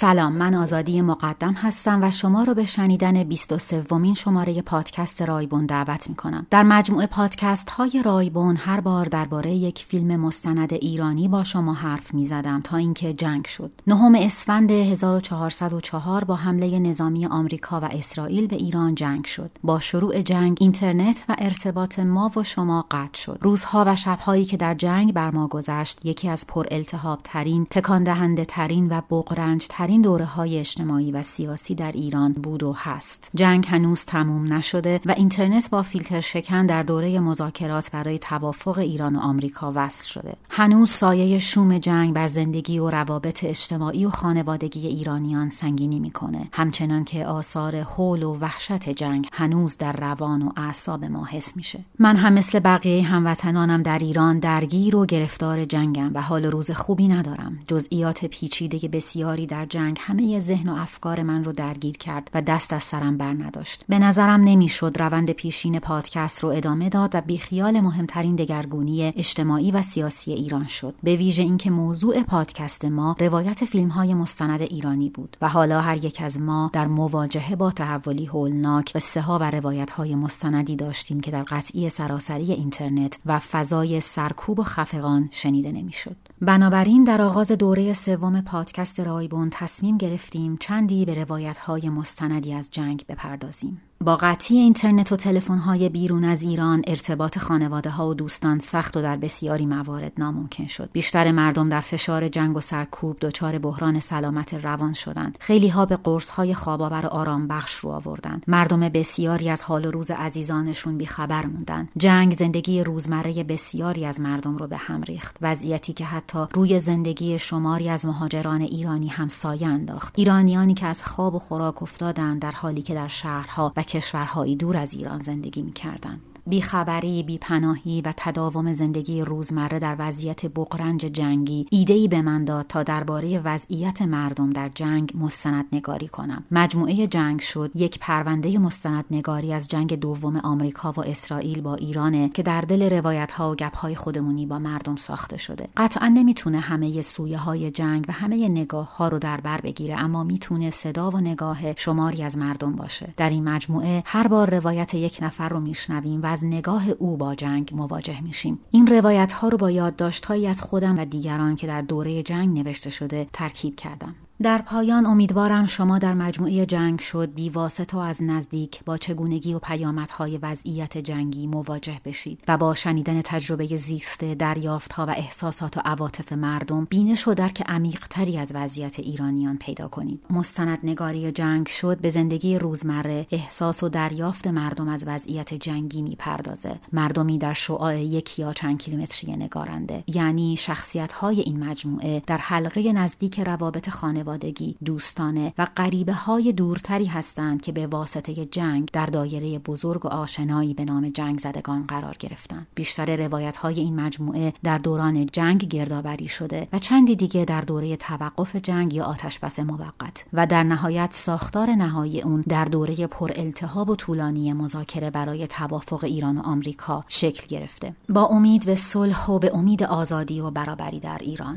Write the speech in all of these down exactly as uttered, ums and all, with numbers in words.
سلام، من آزادی مقدم هستم و شما رو به شنیدن بیست و سومین شماره پادکست رایبون دعوت میکنم. در مجموعه پادکست های رایبون هر بار درباره یک فیلم مستند ایرانی با شما حرف میزدم تا اینکه جنگ شد. نهم اسفند هزار و چهارصد و چهار با حمله نظامی آمریکا و اسرائیل به ایران جنگ شد. با شروع جنگ اینترنت و ارتباط ما و شما قطع شد. روزها و شبهایی که در جنگ بر ما گذشت یکی از پر التهاب ترین، تکان دهنده ترین و بغرنج ترین دوره های اجتماعی و سیاسی در ایران بود و هست. جنگ هنوز تموم نشده و اینترنت با فیلتر شکن در دوره مذاکرات برای توافق ایران و آمریکا وصل شده. هنوز سایه شوم جنگ بر زندگی و روابط اجتماعی و خانوادگی ایرانیان سنگینی میکنه، همچنان که آثار هول و وحشت جنگ هنوز در روان و اعصاب ما حس میشه. من هم مثل بقیه هموطنانم در ایران درگیر و گرفتار جنگم و حال روز خوبی ندارم. جزئیات پیچیده بسیاری در جنگ همه ذهن و افکار من رو درگیر کرد و دست از سرم بر نداشت. به نظرم نمیشد روند پیشین پادکست رو ادامه داد و بیخیال مهمترین دگرگونی اجتماعی و سیاسی ایران شد. به ویژه اینکه موضوع پادکست ما روایت فیلم‌های مستند ایرانی بود و حالا هر یک از ما در مواجهه با تحولی هولناک قصه‌ها و روایت‌های مستندی داشتیم که در قطعی سراسری اینترنت و فضای سرکوب و خفقان شنیده نمیشد. بنابراین در آغاز دوره سوم پادکست رایبون تصمیم گرفتیم چندی به روایت‌های مستندی از جنگ بپردازیم. با قطعی اینترنت و تلفن‌های بیرون از ایران ارتباط خانواده‌ها و دوستان سخت و در بسیاری موارد ناممکن شد. بیشتر مردم در فشار جنگ و سرکوب دچار بحران سلامت روان شدند. خیلی‌ها به قرص‌های خواب‌آور و آرام بخش رو آوردند. مردم بسیاری از حال و روز عزیزانشون بی‌خبر موندند. جنگ زندگی روزمره بسیاری از مردم رو به هم ریخت. وضعیتی که حتی روی زندگی شماری از مهاجران ایرانی هم سایه انداخت. ایرانیانی که از خواب و خوراک افتادند در حالی که در شهرها و کشورهایی دور از ایران زندگی می‌کردند. بیخبری، بیپناهی و تداوم زندگی روزمره در وضعیت بغرنج جنگی ایده‌ای به من داد تا درباره وضعیت مردم در جنگ مستندنگاری کنم. مجموعه جنگ شد یک پرونده مستندنگاری از جنگ دوم آمریکا و اسرائیل با ایرانه که در دل روایت‌ها و گپ‌های خودمونی با مردم ساخته شده. قطعاً نمیتونه همه سویه‌های جنگ و همه نگاه‌ها رو در بر بگیره، اما میتونه صدا و نگاه شماری از مردم باشه. در این مجموعه هر بار روایت یک نفر رو میشنویم و از نگاه او با جنگ مواجه میشیم. این روایت ها رو با یادداشت‌هایی از خودم و دیگران که در دوره جنگ نوشته شده ترکیب کردم. در پایان امیدوارم شما در مجموعه جنگ شد بی واسطه و از نزدیک با چگونگی و پیامدهای وضعیت جنگی مواجه بشید و با شنیدن تجربه زیسته، دریافت‌ها و احساسات و عواطف مردم بینش و درک عمیق‌تری از وضعیت ایرانیان پیدا کنید. مستندنگاری جنگ شد به زندگی روزمره، احساس و دریافت مردم از وضعیت جنگی میپردازه. مردمی در شعاع یک یا چند کیلومتری نگارنده، یعنی شخصیت‌های این مجموعه در حلقه نزدیک روابط خانواده دوستانه و غریبه های دورتری هستند که به واسطه جنگ در دایره بزرگ و آشنایی به نام جنگ زدگان قرار گرفتند. بیشتر روایت های این مجموعه در دوران جنگ گردآوری شده و چندی دیگه در دوره توقف جنگ یا آتشبس موقت و در نهایت ساختار نهایی اون در دوره پر التهاب و طولانی مذاکره برای توافق ایران و آمریکا شکل گرفته. با امید به صلح و به امید آزادی و برابری در ایران.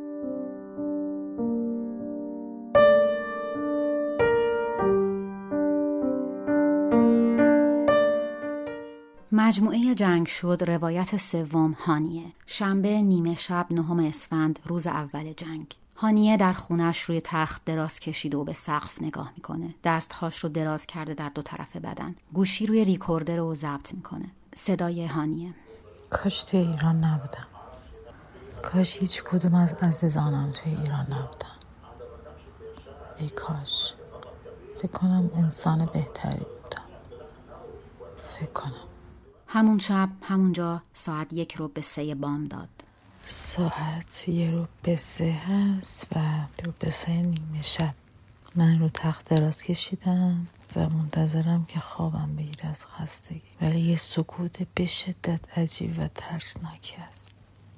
مجموعه جنگ شد روایت سوم هانیه. شنبه نیمه شب نهم اسفند روز اول جنگ. هانیه در خونش روی تخت دراز کشیده و به سقف نگاه میکنه. دستهاش رو دراز کرده در دو طرف بدن. گوشی روی ریکوردر رو ضبط میکنه. صدای هانیه: کاش توی ایران نبودم. کاش هیچ کدوم از عزیزانم توی ایران نبودن. ای کاش. فکر کنم انسان بهتری بودم. فکر کنم. همون شب همونجا ساعت یک رو به سه بام داد. ساعت یه رو به سه هست و رو به سه نیمه شب. من رو تخت دراز کشیدم و منتظرم که خوابم بگیره از خستگی، ولی یه سکوت به شدت عجیب و ترسناکی است.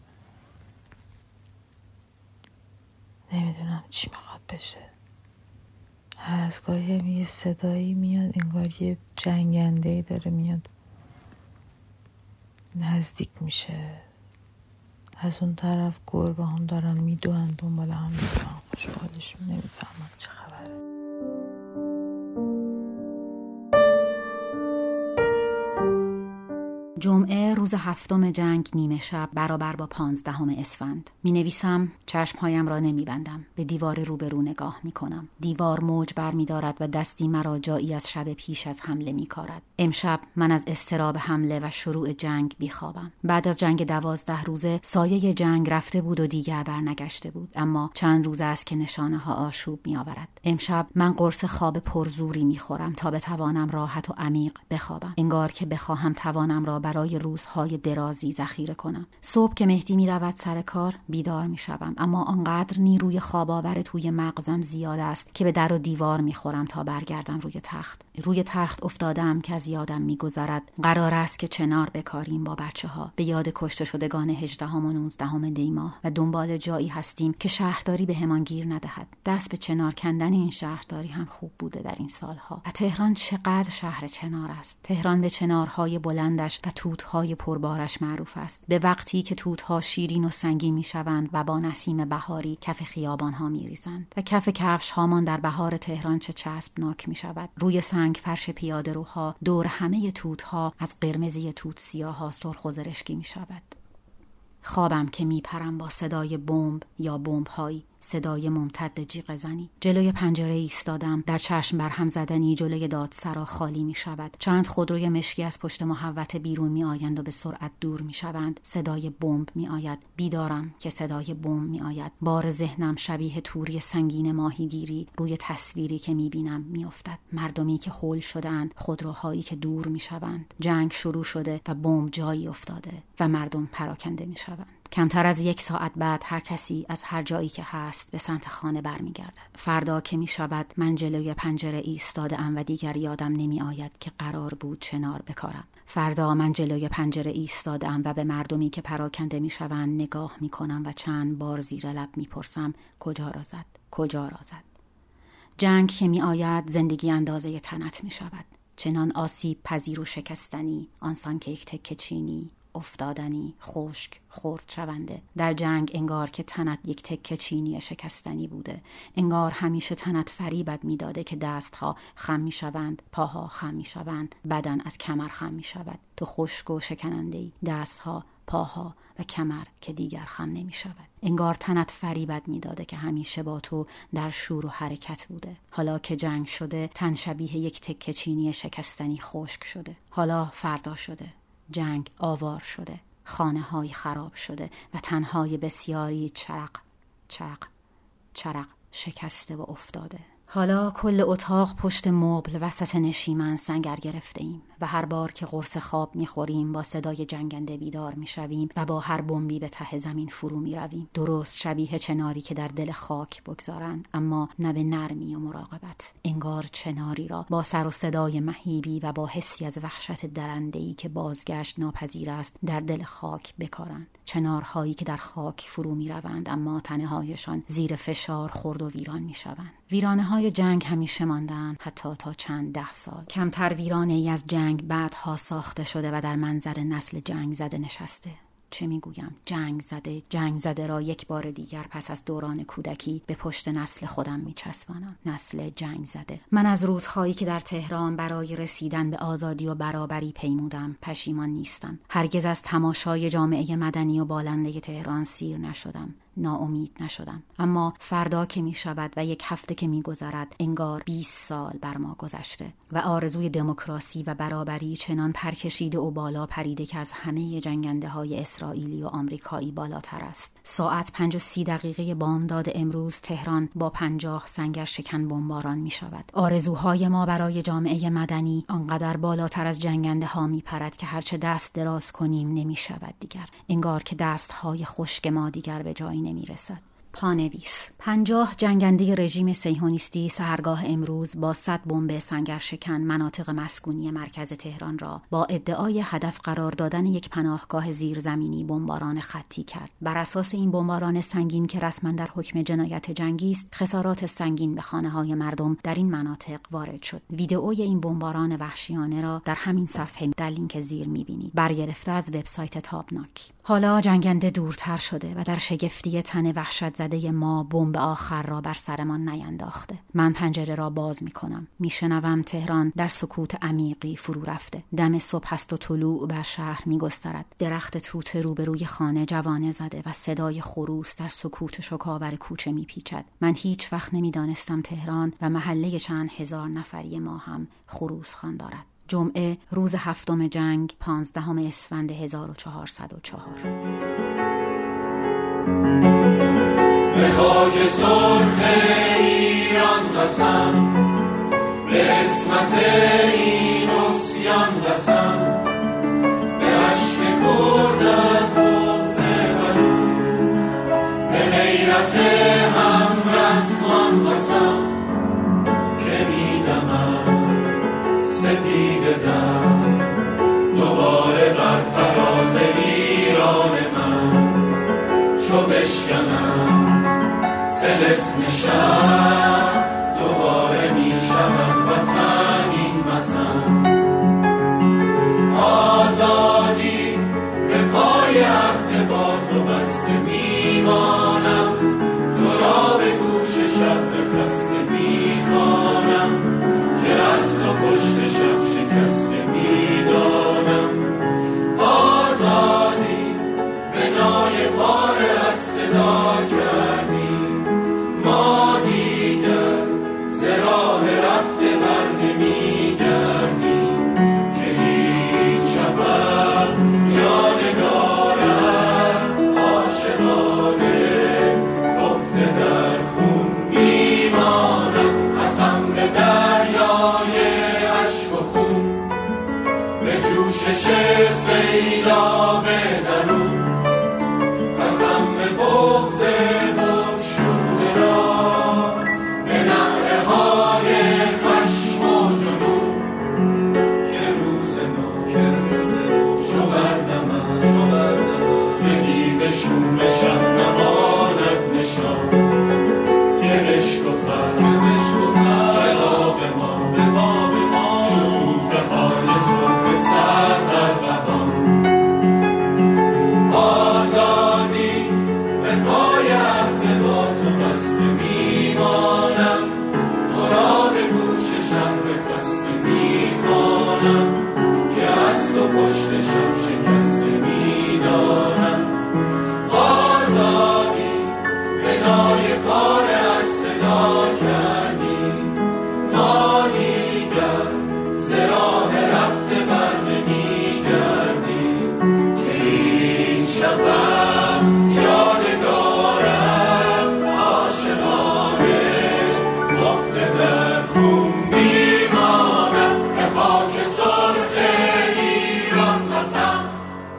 نمیدونم چی میخواد بشه. از گاهی هم یه صدایی میاد، انگار یه جنگنده‌ای داره میاد نزدیک میشه. از اون طرف گربه هم دارن میدوئن دنبال هم میدوئن. خوشحالشون نمیفهمم چه خبره. جمعه روز هفتم جنگ نیمه شب برابر با پانزدهم اسفند. می نویسم، چشمهایم را نمی بندم. به دیوار روبرو نگاه می کنم. دیوار موج بر می دارد و دستی مرا جایی از شب پیش از حمله می کارد. امشب من از اضطراب حمله و شروع جنگ بی خوابم. بعد از جنگ دوازده روزه سایه جنگ رفته بود و دیگر برنگشته بود، اما چند روز است که نشانه ها آشوب می آورد. امشب من قرص خواب پرزوری می خورم تا بتوانم راحت و عمیق بخوابم. انگار که بخواهم توانم را برای روزهای درازی ذخیره کنم. صبح که مهدی می رود سر کار بیدار می شوم، اما آنقدر نیروی خواب آور توی مغزم زیاد است که به در و دیوار می خورم تا برگردم روی تخت. روی تخت افتادم که از یادم می گذرد قرار است که چنار بکاریم با بچه ها به یاد کشته شدگان هجدهم و نوزدهم دی ماه و دنبال جایی هستیم که شهرداری به همان گیر ندهد. دست به چنار کندن این شهرداری هم خوب بوده در این سالها. و تهران چقدر شهر چنار است. تهران به چنارهای بلندش و توت‌های پربارش معروف است. به وقتی که توت‌ها شیرین و سنگین می‌شوند و با نسیم بهاری کف خیابان‌ها می‌ریزند و کف کفش‌هامان در بهار تهران چه چسبناک می‌شود. روی سنگ فرش پیاده‌روها دور همه توت‌ها از قرمزی توت سیاه‌ها سرخ و زرشکی می‌شود. خوابم که میپرم با صدای بمب یا بمب‌هایی، صدای ممتد جیغ زنی. جلوی پنجره ایستادم. در چشم برهم زدنی جلوی دادسرا خالی می شود. چند خودروی مشکی از پشت محوطه بیرون می آیند و به سرعت دور می شوند. صدای بمب می آید. بیدارم که صدای بمب می آید. بار ذهنم شبیه توری سنگین ماهیگیری روی تصویری که می بینم می افتد. مردمی که هول شدند، خودروهایی که دور می شوند. جنگ شروع شده و بمب جایی افتاده و مردم پراکنده می شوند. کمتر از یک ساعت بعد هر کسی از هر جایی که هست به سمت خانه برمیگردد. فردا که می شود من جلوی پنجره ایستاده ام و دیگر یادم نمی آید که قرار بود چنار بکارم. فردا من جلوی پنجره ایستاده ام و به مردمی که پراکنده می شوند نگاه می کنم و چند بار زیر لب می پرسم کجا را زد؟ کجا را زد؟ جنگ که می آید زندگی اندازه تنت می شود. چنان آسیب پذیر و شکستنی، آنسان که یک تکه چینی، افتادنی، خشک، خرد شونده. در جنگ انگار که تنت یک تکه چینی شکستنی بوده. انگار همیشه تنت فریبت میداده که دستها خم می شوند، پاها خم می شوند، بدن از کمر خم می شود. تو خشک و شکننده‌ای، دستها، پاها و کمر که دیگر خم نمی شود. انگار تنت فریبت میداده که همیشه با تو در شور و حرکت بوده. حالا که جنگ شده، تن شبیه یک تکه چینی شکستنی خشک شده. حالا فردا شده. جنگ آوار شده، خانه های خراب شده و تنهای بسیاری چرق چرق چرق شکسته و افتاده. حالا کل اتاق پشت مبل وسط نشیمن سنگر گرفته ایم و هر بار که قرص خواب میخوریم با صدای جنگنده بیدار میشویم و با هر بمبی به ته زمین فرو میرویم. درست شبیه چناری که در دل خاک بگذارند، اما نه به نرمی و مراقبت. انگار چناری را با سر و صدای مهیبی و با حسی از وحشت درنده‌ای که بازگشت ناپذیر است در دل خاک بکارند. چنارهایی که در خاک فرو میروند اما تنهایشان زیر فشار خرد و ویران میشوند. ویرانه های جنگ همیشه ماندن، حتی تا چند ده سال. کمتر ویرانه ای از جنگ بعدها ساخته شده و در منظر نسل جنگ زده نشسته. چه میگویم؟ جنگ زده جنگ زده را یک بار دیگر پس از دوران کودکی به پشت نسل خودم میچسبانم. نسل جنگ زده. من از روزهایی که در تهران برای رسیدن به آزادی و برابری پیمودم پشیمان نیستم. هرگز از تماشای جامعه مدنی و بالنده تهران سیر نشدم. ناامید نشدم. اما فردا که می شود و یک هفته که می گذرد انگار بیست سال بر ما گذشته و آرزوی دموکراسی و برابری چنان پرکشیده و بالا پریده که از همه جنگنده های اسرائیلی و آمریکایی بالاتر است. ساعت پنج و سی دقیقه بامداد امروز تهران با پنجاه سنگر شکن بمباران می شود. آرزوهای ما برای جامعه مدنی آنقدر بالاتر از جنگنده ها می پرد که هرچه دست دراز کنیم نمی شود دیگر. انگار که دست های خشک ما دیگر به جایی نمی رسد. پانویس: پنجاه جنگنده رژیم صهیونیستی سحرگاه امروز با صد بمب سنگر شکن مناطق مسکونی مرکز تهران را با ادعای هدف قرار دادن یک پناهگاه زیرزمینی بمباران خطی کرد. بر اساس این بمباران سنگین که رسما در حکم جنایت جنگی است، خسارات سنگین به خانه‌های مردم در این مناطق وارد شد. ویدئوی این بمباران وحشیانه را در همین صفحه در لینک زیر می‌بینید، برگرفته از وبسایت تابناک. حالا جنگنده دورتر شده و در شگفتی تن وحشت زده ما بمب آخر را بر سرمان نینداخته. من پنجره را باز می کنم. می شنوم تهران در سکوت عمیقی فرو رفته. دم صبح است و طلوع بر شهر می گسترد. درخت توت روبروی خانه جوانه زده و صدای خروس در سکوت شکاور کوچه می پیچد. من هیچ وقت نمی دانستم تهران و محله چند هزار نفری ما هم خروس خوان دارد. جمعه روز هفتم جنگ پانزدهم اسفند هزار و چهارصد و چهار. به خاک سرخ ایران قسم، به عصمت این عصیان قسم، به عشق کرد از بغض بلوچ، به غیرت هم رزمان قسم که میدمم سپید دم دوباره بر فراز ایران من، چو بشکنم طلسم شب دوباره می شود وطن این وطن. آزادی به پای عهد با تو بسته میمانم، تو را به گوش شهر خسته میخوانم که از تو پشت شب شکسته میدانم. آزادی به نای پارت صدا کردی، ما دیگر ز راه رفته بر نمیگردیم که هیچ شفق یادگار است عاشقانه خفته در خون میمانم. قسم به دریای اشک و خون، به جوشش سیلاب درون، قسم به بغض بگشوده را، به نعره های خشم و جنون که روز نو شو بردمم ز دیو شوم شب نماند نشان که بشکفد به آب ما شکوفه های سرخ سر در بهان. آزادی به پای عهد با تو بسته میمانم، تو را به گوش شهر خسته میخوانم که از تو پشت شب شکسته میدانم. آزادی به نای پارت صدا کردی، ما دیگر ز راه رفته بر نمیگردیم که این شفق یادگار است عاشقانه خفته در خون میماند. به خاک سرخ ایران قسم.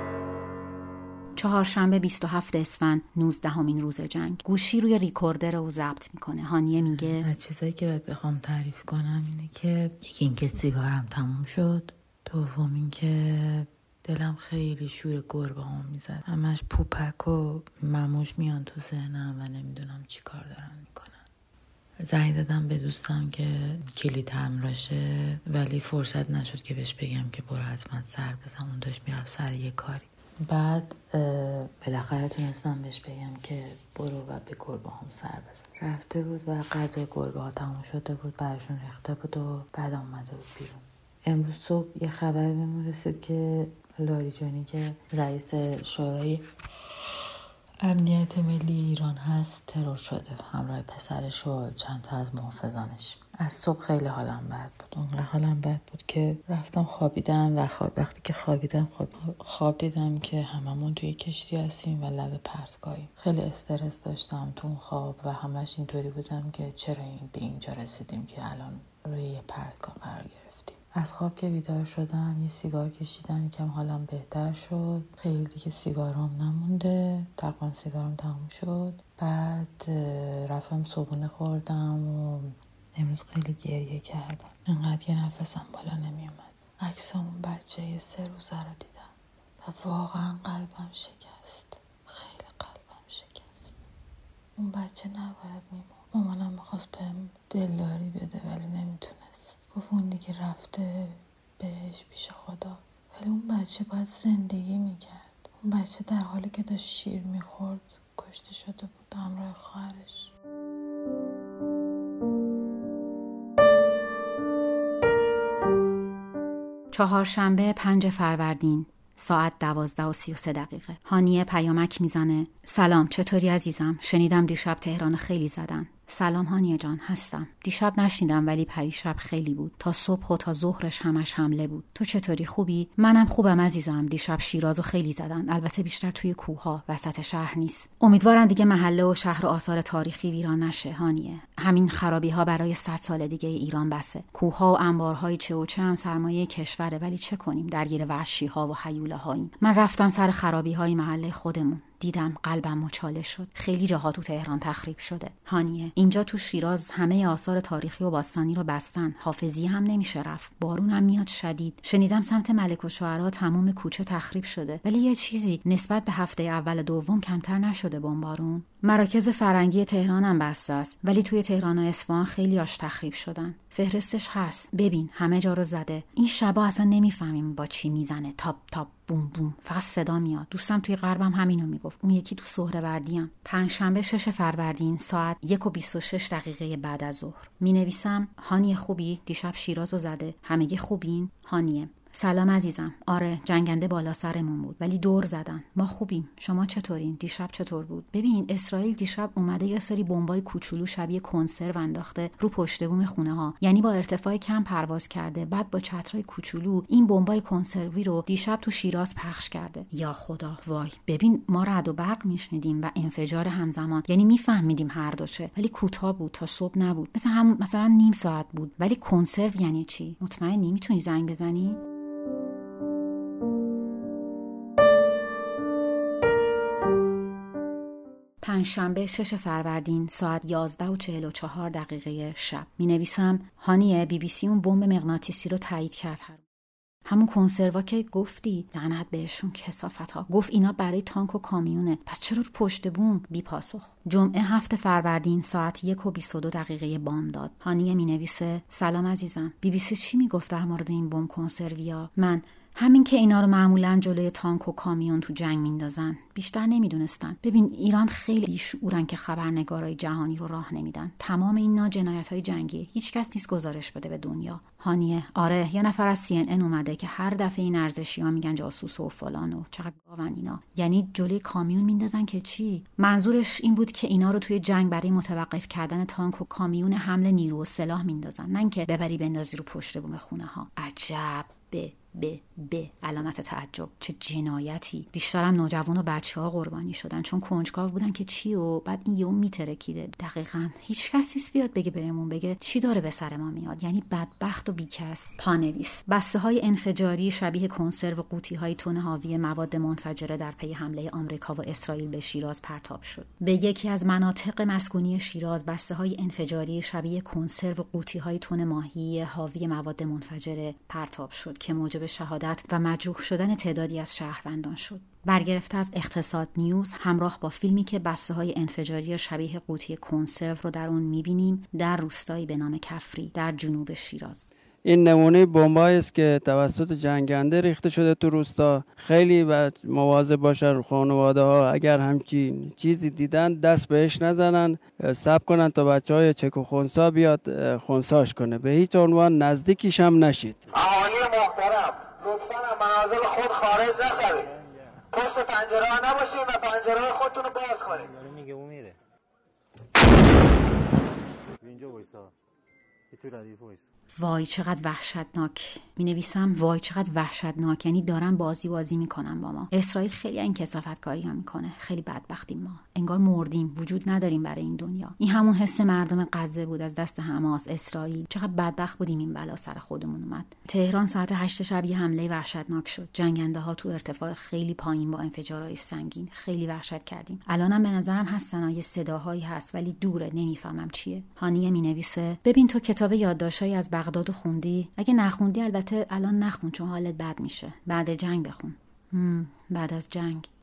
چهارشنبه بیست و هفتم اسفند نوزدهمین روز جنگ. گوشی روی ریکوردر رو ضبط میکنه. هانیه میگه از چیزایی که باید بخوام تعریف کنم اینه که یکی این که سیگارم تموم شد، دوم این که دلم خیلی شور گربه هم میزد، همش پوپک و مموش میان تو ذهنم و نمیدونم چی کار دارن میکنن. زنگ دادم به دوستم که کلید همراشه، ولی فرصت نشد که بهش بگم که برو حتما سر بزن، اون داشت میرفت سر یه کاری. بعد بالاخره تونستم بهش بگم که برو و به گربه هم سر بزن. رفته بود و غذای گربه ها تموم شده بود، برشون ریخته بود و بعد آمده بود بیرون. امروز صبح یه خبر بهمون رسید که لاریجانی که رئیس شورای امنیت ملی ایران هست ترور شده، همراه پسرش و چند تا از محافظانش. از صبح خیلی حالم بد بود، اونقدر حالم بد بود که رفتم خوابیدم و خواب وقتی که خوابیدم خواب, خواب دیدم که هممون توی کشتی هستیم و لب پرتگاهیم. خیلی استرس داشتم تو اون خواب و همش اینطوری بودم که چرا این به اینجا رسیدیم که الان روی یه پرتگاه قرار گرفتیم. از خواب که بیدار شدم یه سیگار کشیدم، یکم حالم بهتر شد، خیلی دیگه سیگارم نمونده، تقریبا سیگارم تموم شد. بعد رفتم صبحونه خوردم و امروز خیلی گریه کردم، انقدر که نفسم بالا نمی اومد. عکس اون بچه سه روزه رو دیدم و واقعا قلبم شکست، خیلی قلبم شکست. اون بچه نباید میمون. مامانم میخواست بهم دلداری بده ولی نمیتونست، گفت اون دیگه رفته بهش پیش خدا، ولی اون بچه باید زندگی میکرد. اون بچه در حالی که داشت شیر میخورد کشته شده بود همراه خواهرش. چهارشنبه پنج فروردین ساعت دوازده و سی و سه دقیقه. هانیه پیامک میزنه: سلام، چطوری عزیزم؟ شنیدم دیشب تهران خیلی زدن. سلام هانیه جان، هستم. دیشب نشنیدم ولی پریشب خیلی بود. تا صبح و تا ظهرش همش حمله بود. تو چطوری، خوبی؟ منم خوبم عزیزم. دیشب شیرازو خیلی زدن، البته بیشتر توی کوه‌ها، وسط شهر نیست. امیدوارم دیگه محله و شهر و آثار تاریخی ویران نشه هانیه. همین خرابی‌ها برای صد سال دیگه ایران بسه. کوه‌ها و انبارهای چه و چه هم سرمایه کشوره، ولی چه کنیم، درگیر وحشی‌ها و هیوله‌هاییم. من رفتم سر خرابی‌های محله خودمون، دیدم قلبم مچاله شد. خیلی جاها تو تهران تخریب شده هانیه. اینجا تو شیراز همه آثار تاریخی و باستانی رو بستن، حافظی هم نمیشه رفت، بارون هم میاد شدید. شنیدم سمت ملک الشعرا تمام کوچه تخریب شده، ولی یه چیزی نسبت به هفته اول دوم کمتر نشده بمبارون. مراکز فرنگی تهران هم بسته است، ولی توی تهران و اصفهان خیلی آش تخریب شدن. فهرستش هست، ببین همه جا رو زده. این شبا اصلا نمیفهمیم با چی میزنه، تاپ تاپ بوم بوم، فقط صدا میاد. دوستم توی غربم همینو میگفت، اون یکی تو سهروردی‌ام. پنجشنبه شش فروردین ساعت یک و بیست و شش دقیقه بعد از ظهر. مینویسم: هانیه خوبی؟ دیشب شیرازو زده، همگی خوبین؟ هانیه: سلام عزیزم. آره، جنگنده بالا سرمون بود ولی دور زدن. ما خوبیم. شما چطورین؟ دیشب چطور بود؟ ببین اسرائیل دیشب اومده یه سری بمبای کوچولو شبیه کنسرو انداخته رو پشت بوم خونه ها، یعنی با ارتفاع کم پرواز کرده، بعد با چترای کوچولو این بمبای کنسروی رو دیشب تو شیراز پخش کرده. یا خدا، وای. ببین ما رعد و برق میشنیدیم و انفجار همزمان، یعنی میفهمیدیم هر دوشه، ولی کوتاه بود، تا صبح نبود. مثلا هم مثلا نیم ساعت بود. ولی کنسرو یعنی چی؟ مطمئنی میتونی زنگ بزنی؟ پنجشنبه شش فروردین ساعت یازده و چهل و چهار دقیقه شب. می نویسم: هانیه بی بی سی اون بمب مغناطیسی رو تایید کرد. همون کنسروا که گفتی، لعنت بهشون کثافت‌ها. گفت اینا برای تانک و کامیونه. پس چرا رو پشت بوم؟ بی پاسخ. جمعه هفت فروردین ساعت یک و بیست و دو دقیقه بامداد. هانیه می نویسه: سلام عزیزم. بی بی سی چی می گفت در مورد این بمب کنسرویا؟ من همین که اینا رو معمولاً جلوی تانک و کامیون تو جنگ میندازن. بیشتر نمیدونستن. ببین ایران خیلی بیشعورن که خبرنگارای جهانی رو راه نمیدن. تمام اینا جنایت‌های جنگی. هیچ کس نیست گزارش بده به دنیا. هانیه: آره، یه نفر از سی ان ان اومده که هر دفعه این ارزشی‌ها میگن جاسوس و فلان و چقدر گاون اینا. یعنی جلوی کامیون میندازن که چی؟ منظورش این بود که اینا رو توی جنگ برای متوقف کردن تانک و کامیون حمل نیرو و سلاح میندازن، نه اینکه ببری بندازی رو پشت بوم خونه‌ها. عجب. به به به علامت تعجب. چه جنایتی. بیشترم نوجوان و بچه‌ها قربانی شدن چون کنجکاو بودن که چی، و بعد این یهو میترکیده. دقیقاً هیچ کسی نیست بیاد بگه بهمون بگه چی داره به سر ما میاد. یعنی بدبخت و بیکس. پانویس: بسته‌های انفجاری شبیه کنسرو و قوطی‌های تن حاوی مواد منفجره در پی حمله آمریکا و اسرائیل به شیراز پرتاب شد. به یکی از مناطق مسکونی شیراز بسته‌های انفجاری شبیه کنسرو و قوطی‌های تن ماهی حاوی مواد منفجره پرتاب شد که موجب شهادت و مجروح شدن تعدادی از شهروندان شد. برگرفته از اقتصاد نیوز همراه با فیلمی که بسته‌های انفجاری شبیه قوطی کنسرو رو در اون می‌بینیم در روستایی به نام کفری در جنوب شیراز. این نمونه بمبایی است که توسط جنگنده ریخته شده تو روستا. خیلی باید مواظب باشن خانواده ها، اگر همچین چیزی دیدن دست بهش نزنن، صبر کنن تا بچهای چک و خونسا بیاد خونساش کنه. به هیچ عنوان نزدیکیش هم نشید. اهالی محترم، لطفاً از منازل خود خارج نشوید. پشت پنجره ها نباشید و پنجره خودتون رو باز کنید. میگه اون میره. اینجا وایسا. تو ردیف وایسا. وای چقدر وحشتناک. می نویسم وای چقدر وحشتناک، یعنی دارن بازی بازی میکنن با ما. اسرائیل خیلی این کثافت کاری ها میکنه. خیلی بدبختیم ما، انگار مردیم، وجود نداریم برای این دنیا. این همون حس مردم غزه بود از دست حماس. اسرائیل چقدر بدبخت بودیم این بلا سر خودمون اومد. تهران ساعت هشت شب یه حمله وحشتناک شد. جنگنده ها تو ارتفاع خیلی پایین با انفجارهای سنگین خیلی وحشت کردیم. الانم به نظرم هستن یه صداهایی هست ولی دوره، نمیفهمم چیه. هانیه می نویسه: ببین تو کتاب یادداشت‌های از بغداد خوندی؟ اگه نخوندی البته الان نخون چون حالت بد میشه. بعد جنگ بخون. هم بعد از جنگ.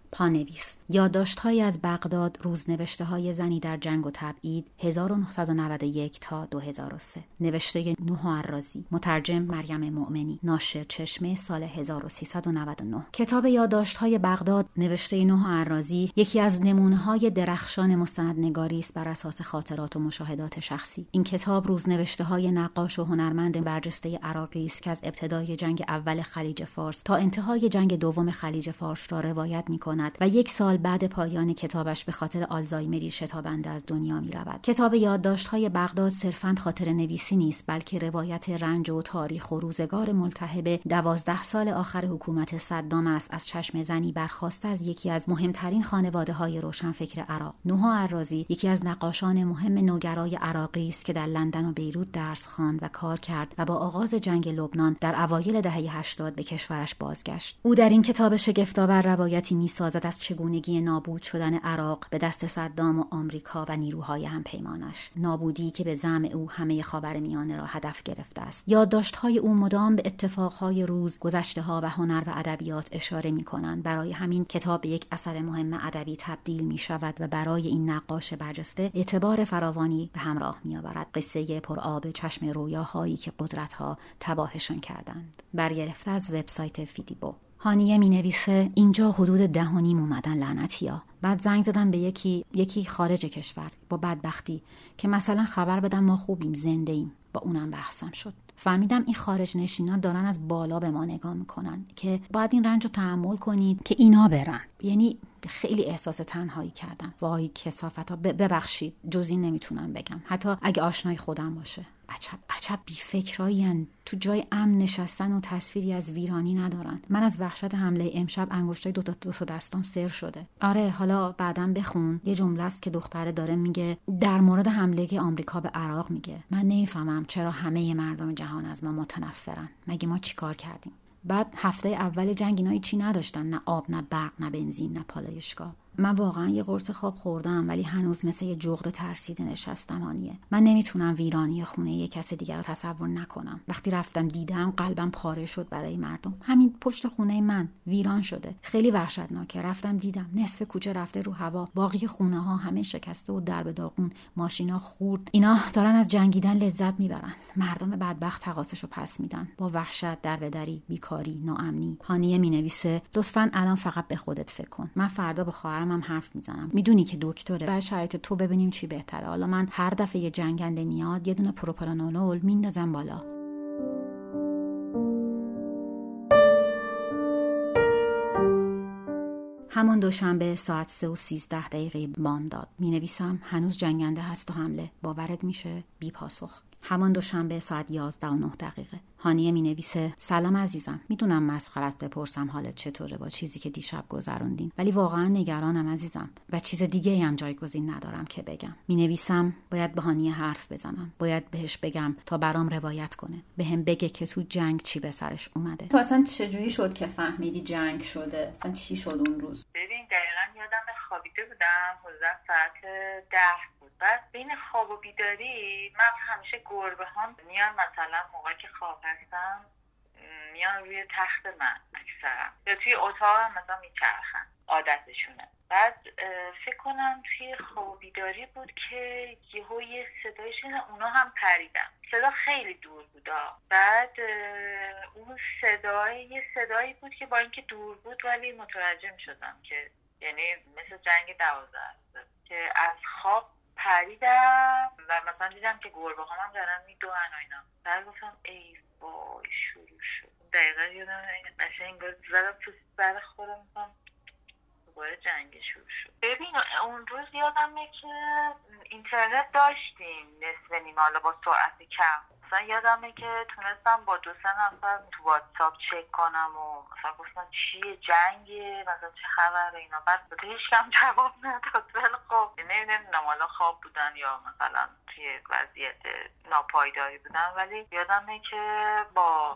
پانویس: یادداشت‌هایی از بغداد، روزنوشته‌های زنی در جنگ و تبعید، هزار و نهصد و نود و یک تا دو هزار و سه. نوشته نوح عراضی، مترجم مریم مؤمنی، ناشر چشمه، سال هزار و سیصد و نود و نه. کتاب یادداشت‌های بغداد نوشته نوح عراضی یکی از نمونه‌های درخشان مستندنگاری است بر اساس خاطرات و مشاهدات شخصی. این کتاب روزنوشته‌های نقاش و هنرمند برجسته عراقی است که از ابتدای جنگ اول خلیج فارس تا انتهای جنگ دوم خلیج فارس را روایت می‌کند و یک سال بعد پایان کتابش به خاطر آلزایمری شتابنده از دنیا می‌رود. کتاب یادداشت‌های بغداد صرفاً خاطره نویسی نیست، بلکه روایت رنج و تاریخ و روزگار ملتهب دوازده سال آخر حکومت صدام است، از چشم زنی برخاسته از یکی از مهمترین خانواده‌های روشنفکر عراق. نوح عراضی یکی از نقاشان مهم نوگرای عراقی است که در لندن و بیروت درس خواند و کار کرد و با آغاز جنگ لبنان در اوایل دهه هشتاد به کشورش بازگشت. او در این کتاب شگفت‌آور روایتی می‌سازد از چگونگی نابود شدن عراق به دست صدام و آمریکا و نیروهای همپیمانش، نابودی که به زعم او همه خاورمیانه را هدف گرفته است. یادداشت‌های او مدام به اتفاقهای روز، گذشته‌ها و هنر و ادبیات اشاره می‌کنند. برای همین کتاب به یک اثر مهم ادبی تبدیل می‌شود و برای این نقاش برجسته اعتبار فراوانی به همراه می‌آورد. قصه پرآب چشم رویاهایی که قدرت‌ها تباهشان کردند. برگرفته از وبسایت فیدیبو. هانیه می‌نویسه اینجا حدود ده و نیم اومدن لعنتی‌ها. بعد زنگ زدم به یکی یکی خارج کشور با بدبختی که مثلا خبر بدن ما خوبیم، زنده ایم. با اونم بحثم شد. فهمیدم این خارج نشینا دارن از بالا به ما نگاه میکنن که باید این رنج رو تحمل کنید که اینا برن. یعنی خیلی احساس تنهایی کردم. وای کثافتا، ببخشید جز این نمیتونم بگم، حتی اگه آشنای خودم باشه. عجب عجب بی‌فکرایین، تو جای امن نشستن و تصویری از ویرانی ندارن. من از وحشت حمله امشب انگشتای دو تا دو تا دستام سر شده. آره حالا بعدم بخون. یه جمله است که دختره داره میگه در مورد حمله آمریکا به عراق میگه من نمیفهمم چرا همه مردم جهان از ما متنفرن. مگه ما چیکار کردیم؟ بعد هفته اول جنگ اینا چی نداشتن، نه آب، نه برق، نه بنزین، نه پالایشگاه. من واقعا یه قرص خواب خوردم ولی هنوز مثل یه جغد ترسیده نشستم. هانیه من نمیتونم ویرانی خونه یه کس دیگر رو تصور نکنم. وقتی رفتم دیدم قلبم پاره شد برای مردم. همین پشت خونه من ویران شده. خیلی وحشتناکه. رفتم دیدم نصف کوچه رفته رو هوا، باقی خونه ها همه شکسته و درب داغون، ماشینا خورد. اینا دارن از جنگیدن لذت میبرن. مردم بدبخت تقاصشو پس میدن با وحشت، دربدری، بیکاری، ناامنی. هانیه مینویسه لطفاً الان فقط به خودت فکر کن. من فردا با خواهرم هم حرف میزنم. میدونی که دکتره. برای شرایط تو ببینیم چی بهتره. حالا من هر دفعه یه جنگنده میاد یه دونه پروپرانولول میندازم بالا. همان دوشنبه ساعت سه و سیزده دقیقه بامداد. می نویسم هنوز جنگنده هست و حمله. باورت میشه؟ بی پاسخ. همان دوشنبه ساعت یازده و نه دقیقه. هانیه می نویسه سلام عزیزم، میدونم مسخره است بپرسم حالت چطوره با چیزی که دیشب گذروندین، ولی واقعا نگرانم عزیزم و چیز دیگه هم جایگزین ندارم که بگم. می نویسم باید با هانیه حرف بزنم، باید بهش بگم تا برام روایت کنه، بهم بگه که تو جنگ چی به سرش اومده. تو اصلا چجوری شد که فهمیدی جنگ شده؟ اصلا چی شد اون روز؟ ببین دقیقاً یادم خوابیده بودم حدود ساعت ده بود. بعد بین خواب و بیداری من همیشه گربه ها میان، مثلا موقعی که خواب هستم میان روی تخت من اکثرا، یا توی اتاق مثلا میچرخن، عادتشونه. بعد فکر کنم توی خواب و بیداری بود که یهو یه صدای شنیدم، اونا هم پریدن. صدا خیلی دور بودا. بعد اون صدای یه صدایی بود که با اینکه دور بود ولی متوجه میشدم که یعنی مثل جنگ دوازده که از خواب پریدم و مثلا دیدم که گربه ها هم دارن میدوئن و اینا. بعد گفتم ای وای شروع شد. دقیقا یادم قشنگ زدم تو سر خودم، گفتم دوباره جنگ شروع شد. ببین اون روز یادمه که اینترنت داشتیم نصف نیمه، حالا با سرعت کم. مثلا یادمه که تونستم با دو سه نفر تو واتساپ چک کنم و مثلا گفتم چیه جنگه، مثلا چه خبره اینا. بعد هیچ کم جواب نداد. ولی خب نمیدونم حالا خواب بودن یا مثلا توی وضعیت ناپایداری بودن. ولی یادمه که با نمیدونم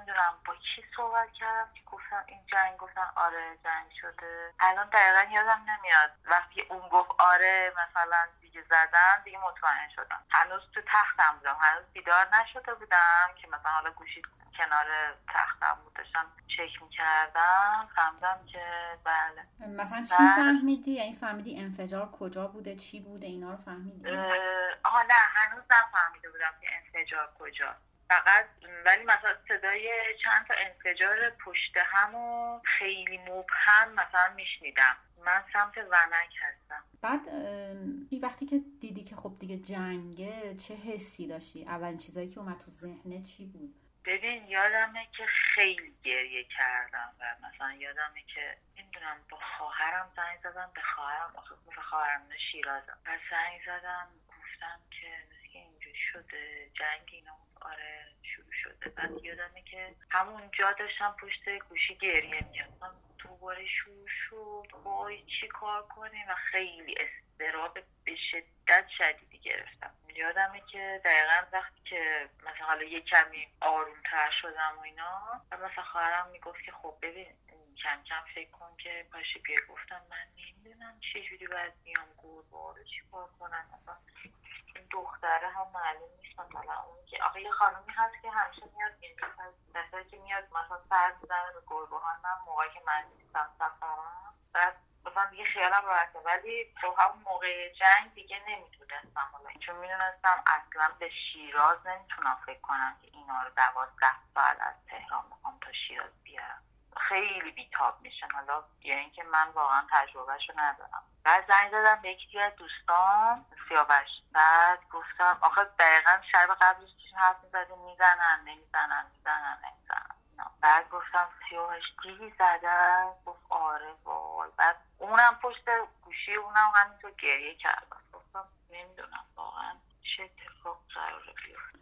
نمیدونم با کی صحبت کردم که گفتم این جنگ، گفتن آره جنگ شده. الان دقیقا یادم نمیاد وقتی اون گفت آره مثلا دیگه زدن، دیگه مطمئن شدم. هنوز تو تختم بودم، هنوز بیدار نشده بودم که مثلا حالا گوشی کنار تختم بود داشتم چک میکردم، فهمیدم که بله. مثلا چی فهمیدی؟ یعنی فهمیدی انفجار کجا بوده، چی بوده، اینا رو فهمیدی؟ آها نه هنوز نفهمیده بودم که انفجار کجا، فقط ولی مثلا صدای چند تا انفجار پشت هم و خیلی مبهم مثلا میشنیدم. من سمت ونک هستم. بعد وقتی که دیدی که خب دیگه جنگه، چه حسی داشتی؟ اولین چیزایی که اومد تو ذهنت چی بود؟ ببین یادمه که خیلی گریه کردم و مثلا یادمه که نمیدونم با خواهرم زنگ زدم، به خواهرم آخه خواهرم شیرازم و زنگ زدم گفتم که مثل اینجوری شده جنگ اینا. آره شروع شده. بعد یادمه که همون جا داشتم پشت گوشی گریه میکردم، دوباره شروع شد وای چی کار کنیم و خیلی اضطراب به شدت شدیدی گرفتم. یادمه که دقیقا وقتی که مثلا حالا یه کمی آرومتر شدم و اینا و مثلا خواهرم میگفت که خب ببین کم کم فکر کن که پاشی بیا. گفتم من نمیدونم چجوری باید بیام گربه رو چی کار کنم. مثلا این دختره هم معلوم نیست مثلا اون که آخه یه خانومی هست که همیشه میاد اینجا مثلا که میاد مثلا سر میزنه به گربه ها. من موقعی که من نیستم سفرم بعد مثلا دیگه خیالم راحته، ولی تو همون موقع جنگ دیگه نمیتونستم حالا چون میدونستم اصلا به شیراز نمیتونم فکر کنم که اینا رو دوازده سال از تهران بخوام تا شیراز بیارم. خیلی بیتاب میشن حالا یعنی اینکه من واقعا تجربهشو ندارم. بعد زنگ زدم به یکی از دوستان سیاوش، بعد گفتم آخه دقیقا شب قبلش حرف میزدیم میزنن نمیزنن میزنن نمیزنن. بعد گفتم سیاوش دیدی زدن؟ گفت آره وای. بعد اونم پشت گوشی اونم همینطور گریه کرد. گفتم نمیدونم واقعا چه اتفاق قراره بیفته.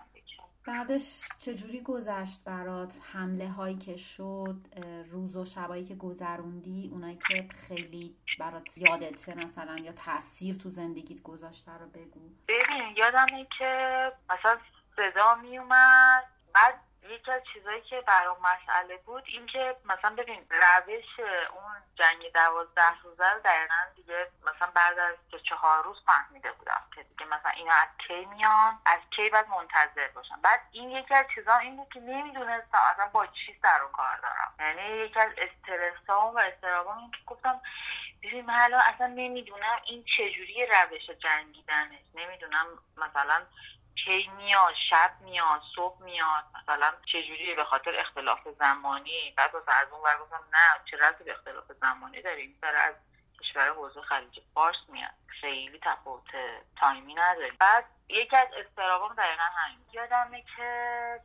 بعدش چجوری گذشت برات حمله هایی که شد، روز و شبایی که گذروندی، اونایی که خیلی برات یادته مثلا یا تأثیر تو زندگیت گذاشته رو بگو. ببین یادمه که مثلا صدا می اومد. بعد یکی از چیزایی که برام مسئله بود این که مثلا ببین روش اون جنگ دوازده روزه رو دقیقا دیگه مثلا بعد از چهار روز فهمیده بودم که دیگه مثلا اینا از کی میان، از کی باید منتظر باشم. بعد این یکی از چیزا اینه که نمیدونستم اصلا با چی سر و کار دارم. یعنی یکی از استرسام و استرابام این که گفتم ببین من الان اصلا نمیدونم این چجوری روش جنگیدنه، نمیدونم مثلا کی میاد، شب میاد، صبح میاد، مثلا چجوریه به خاطر اختلاف زمانی. بعد از اون ور گفتم نه چه ربطی به اختلاف زمانی داریم، داره از کشور حوزه خلیج فارس میاد، خیلی تفاوت تایمی نداره. بعد یکی از استرابام دقیقا همین. یادمه که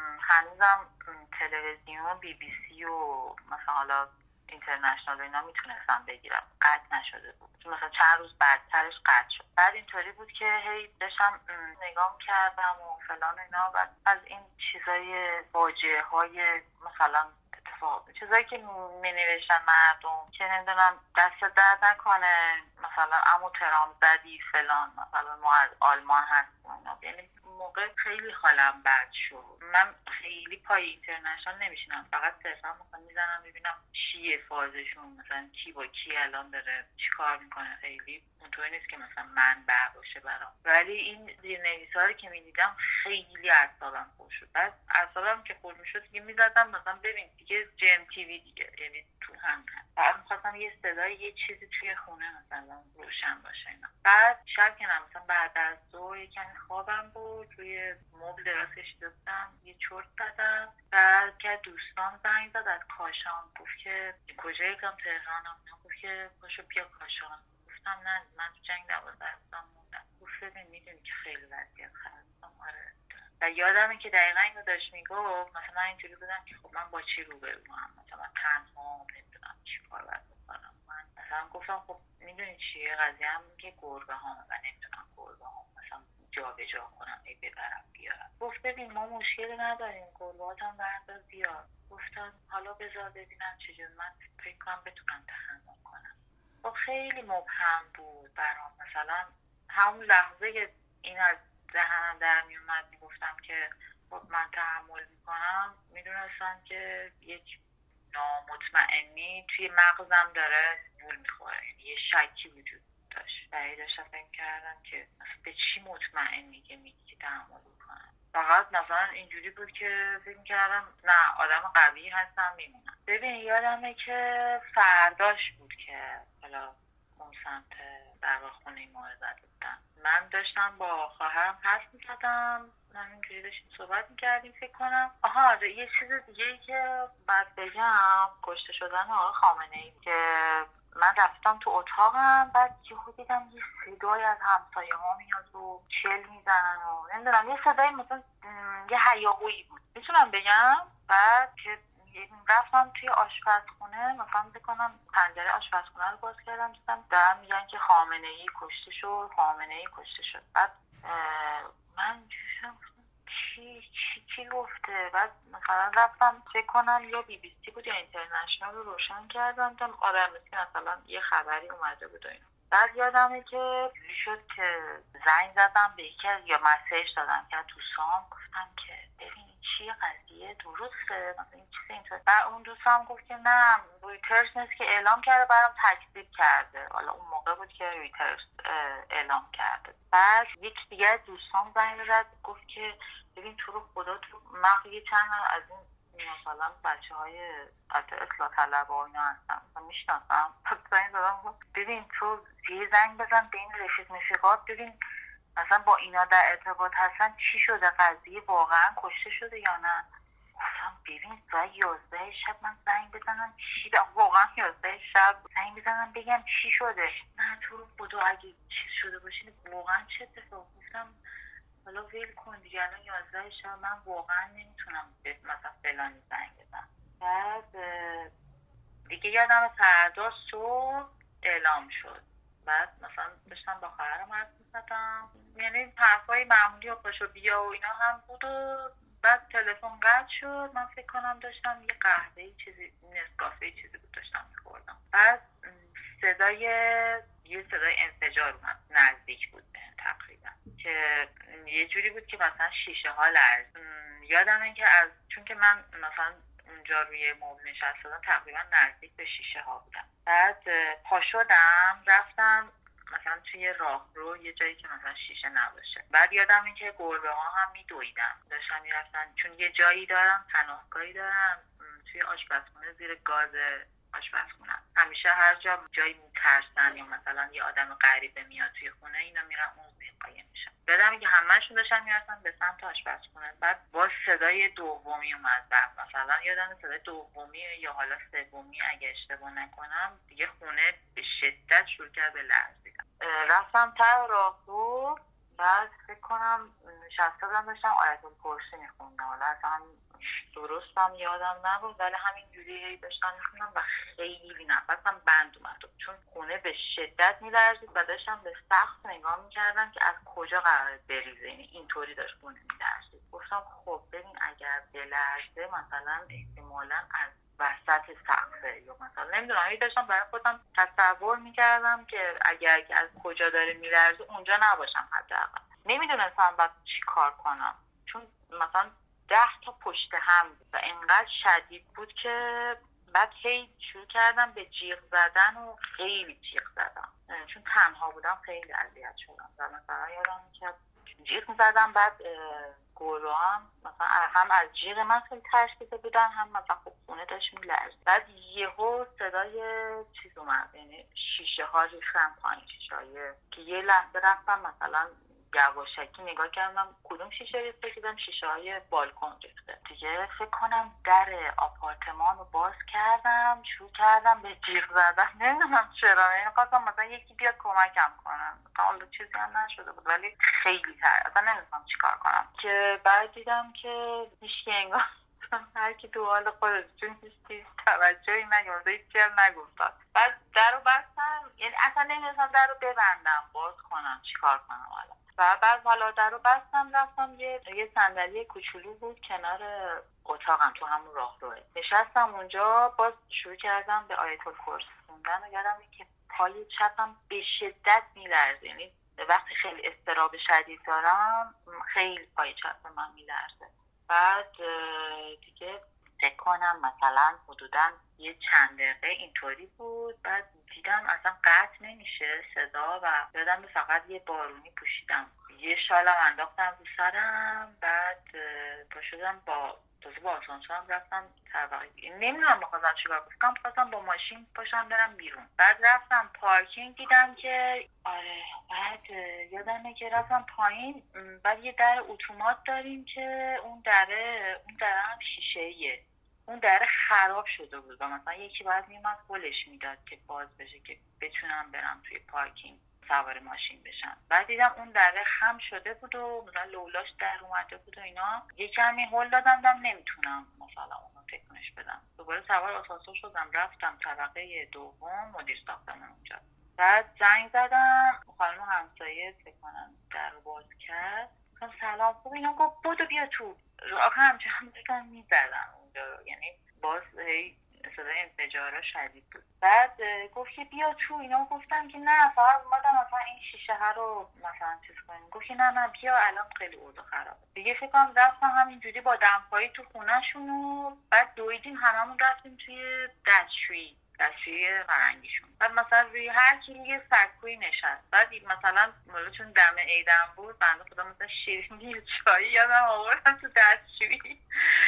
هنوزم تلویزیون بی بی سی و مثلا حالا اینترنشنال اینا میتونستم بگیرم، قطع نشده بود. مثلا چند روز بعدترش قطع شد. بعد اینطوری بود که هی داشتم نگاه کردم و فلان اینا و از این چیزای واجه های مثلا اتفاق چیزایی که می نوشتن مردم که نمیدونم دست درد نکنه مثلا عمو ترامپ زدی فلان، مثلا ما از آلمان هستیم اینا. یعنی موقع خیلی حالم بد شد. من خیلی پای اینترنشنال نمیشینم، فقط صرفا مثلا میزنم ببینم چیه فازشون، مثلا کی با کی الان داره چی کار میکنه. خیلی اونطوری نیست که مثلا منبع باشه برام، ولی این زیرنویس‌ها رو که میدیدم خیلی اعصابم خورد شد. بعد اعصابم که خورد میشد دیگه میزدم مثلا ببین دیگه جی ام تی وی دیگه، یعنی تو هم بعد میخواستم یه صدای یه چیزی توی خونه مثلا روشن باشه اینا. بعد شب که مثلا بعد از ظهر یکم خوابم بود، روی مبل دراز کشیده بودم، یه چرت زدم. بعد که دوستان زنگ زد از کاشان، گفت که کجایی؟ گفتم تهرانم. گفت که پاشو بیا کاشان. گفتم نه من تو جنگ دوازده روزم موندم. گفت ببین میدونی که خیلی وضعیت خرابه. آره. و یادمه که دقیقا اینو داشت میگفت. مثلا اینجوری بودم که خب من با چی روبروم، مثلا تنها نمیدونم چی کار باید بکنم. من مثلا گفتم خب میدونی چیه قضیه هم که گربه ها و نمیدونم گربه ها مثلا جا به جا کنم ای ببرم بیارم. گفت ببین ما مشکلی نداریم، گربه‌هات هم بردار بیار. گفتم حالا بذار ببینم چجور من فکر کنم بتونم تحمل کنم. خب خیلی مبهم بود برام. مثلا همون لحظه که این از ذهنم در می اومد میگفتم که خب من تحمل میکنم، میدونستم که یک نامطمئنی توی مغزم داره گول میخوره، یه شکی وجود داشت. برای داشتم فکر کردم که به چی مطمئنی که میگی که تحمل میکنم. فقط مثلا اینجوری بود که فکر کردم نه آدم قوی هستم میمونم. ببین یادمه که فرداش بود که حالا اون سمت در واقع خونه ما رو زده بودم. من داشتم با خواهرم حرف میزدم، من اینجوری داشتیم صحبت میکردیم فکر کنم. آها یه چیز دیگه ای که باید بگم کشته شدن آقای خامنه‌ای که من رفتم تو اتاقم، بعد یهو دیدم یه صدای از همسایه ها میاد و چل میزنن و نمیدونم یه صدای مثلا یه هیاهویی بود میتونم بگم. بعد که رفتم توی آشپزخونه مثلا بکنم پنجره آشپزخونه رو باز کردم، دیدم دارم میگن که خامنه‌ای کشته شد خامنه‌ای کشته شد. بعد من جوشم چی چی چی گفته. بعد مثلا رفتم فکر کنم یا بی بی سی بود یا اینترنشنال رو روشن کردم، دیدم آره مثلا یه خبری اومده بود و اینا. بعد یادمه که شد که زنگ زدم به یکی از یا مسیج دادم که دوستام، گفتم که ببین چی قضیه درسته مثلا این چیز اینطور. بعد اون دوستم گفت که نه رویترز نیست که اعلام کرده، برام تکذیب کرده. حالا اون موقع بود که رویترز اعلام کرده. بعد یک دیگه از دوستام زنگ زد گفت که ببین تو رو خدا تو مغز یه چند از این مثلا بچه های اصلاح طلب و اینا هستن مثلا میشناسم. زنگ زدم گفت ببین تو یه زنگ بزن به این رفیق مفیقات ببین مثلا با اینا در ارتباط هستن چی شده، قضیه واقعا کشته شده یا نه. گفتم ببین ساعت یازده شب من زنگ بزنم چی واقعا یازده شب زنگ بزنم بگم چی شده. نه تو رو خدا اگه چیز شده باشه واقعا چه اتفاق. گفتم حالا ویل کن دیگه الان یازده شب من واقعا نمیتونم مثلا فلانی زنگ بزنم. بعد دیگه یادم فردا صبح اعلام شد. بعد مثلا داشتم با خواهرم حرف می‌زدم، یعنی حرفای معمولی و پاشو بیا و اینا هم بود و بعد تلفن قطع شد. من فکر کنم داشتم یه قهوه‌ای چیزی نسکافه چیزی بود داشتم می‌خوردم. بعد صدای یه صدای انفجار اومد نزدیک بود تقریبا که یه جوری بود که مثلا شیشه ها لرز. یادمه که از چون که من مثلا اونجا روی مبل نشستم تقریبا نزدیک به شیشه ها بودم. بعد پا شدم رفتم مثلا توی راهرو یه جایی که مثلا شیشه نباشه. بعد یادمه که گربه ها هم میدویدن داشتن میرفتن، چون یه جایی دارم پناهگاهی دارم توی آشپزخونه زیر گاز آشپزخونه. همیشه هر جا جایی میترسن یا مثلا یه آدم غریبه میاد توی خونه اینا میرن اون زیر قایم میشن. یادمه که همه‌شون داشتن میرفتن به سمت آشپزخونه. بعد با صدای دومی اومد. بعد مثلا یادم صدای دومی یا حالا سومی اگه اشتباه نکنم دیگه خونه به شدت شروع کرد به لرزیدن. رفتم ته راهرو. بعد فکر کنم نشسته بودم داشتم آیت الکرسی میخوندم. حالا اصلا درستم یادم نبود ولی همین جوری داشتم میخوندم و خیلی نفسم بند اومد چون خونه به شدت میلرزید و داشتم به سقف نگاه میکردم که از کجا قراره بریزه. یعنی اینطوری داشت خونه میلرزید. گفتم خب ببین اگر بلرزه مثلا احتمالاً از وسط سقفه یا مثلا نمیدونم. یه داشتم برای خودم تصور میکردم که اگر که از کجا داره میلرزه اونجا نباشم حداقل. نمیدونستم بعد چی کار کنم چون مثلا ده تا پشت هم و اینقدر شدید بود که بعد هی شروع کردم به جیغ زدن و خیلی جیغ زدم چون تنها بودم. خیلی اذیت شدم و مثلا یادم که جیغ زدم. بعد گروه هم مثلا هم از جیغ من خیلی ترسیده بودن هم مثلا خب خونه داشت میلرزید. بعد یهو صدای چیز اومد، یعنی شیشه ها ریختن پایین، شیشه های که یه لحظه رفتم مثلا یواشکی نگاه کردم کدوم شیشه ریخته، دیدم شیشه های بالکن ریخته. دیگه فکر کنم در آپارتمان رو باز کردم شروع کردم به جیغ زدن. نمیدونم چرا، یعنی خواستم مثلا یکی بیاد کمکم کنم. حالا چیزی هم نشده بود ولی خیلی تر اصلا نمیدونم چیکار کنم. که بعد دیدم که هیچ انگار هر کی تو حال خودش، چون هیچ چیز توجهی نگرفت، هیچ چیزی هم نگفتن. بعد درو بستم، یعنی اصلا نمیدونم درو ببندم باز کنم چیکار کنم حالا. و بعد حالا درو بستم رفتم یه یه صندلی کوچولو بود کنار اتاقم تو همون راهروه. نشستم اونجا باز شروع کردم به آیت الکرسی خوندن و یادم که پای چپم به شدت میلرزه. یعنی وقتی خیلی اضطراب شدید دارم خیلی پای چپ من میلرزه. بعد دیگه فکر کنم مثلا حدودا یه چند دقیقه اینطوری بود. بعد دیدم اصلا قطع نمیشه صدا و یادم فقط یه بارونی پوشیدم، یه شالم انداختم رو سرم. بعد پا شدم با تازه با آسانسورم رفتم طبقه، نمیدونم میخواستم چیکار کنم، میخواستم با ماشین پاشم برم بیرون. بعد رفتم پارکینگ دیدم که آره، بعد یادمه که رفتم پایین. بعد یه در اتومات داریم که اون دره اون دره هم شیشه‌ایه، اون دره خراب شده بود و مثلا یکی باید میومد گلش میداد که باز بشه که بتونم برم توی پارکینگ سوار ماشین بشم. بعد دیدم اون دره خم شده بود و مثلا لولاش در اومده بود و اینا. یه کمی هول دادم دم نمیتونم مثلا اونو تکونش بدم. دوباره سوار آسانسور شدم رفتم طبقه دوم، مدیر ساختمون اونجا. بعد زنگ زدم، خانم همسایه فکر کنم در رو باز کرد، گفتم سلام خوب اینا، گفت بودو بیا تو. آخه همچنان داشتم میزدم اونجا رو، یعنی باز صدای انفجارها شدید بود. بعد گفت که بیا تو. اینا گفتم که نه فقط اومدم مثلا این شیشه ها رو مثلا چیز کنیم. گفت که نه نه بیا الان خیلی اوضاع خرابه. دیگه فکر کنم رفتم همینجوری با دمپایی تو خونه‌شون و بعد دویدیم هممون رفتیم توی دستشویی دستشویی فرنگیشون. بعد مثلا روی هر کی یه سکویی نشست. بعد مثلا مالا چون دم عیدم بود بنده خدا مثلا شیرینی چایی یادم آوردم تو دستشویی.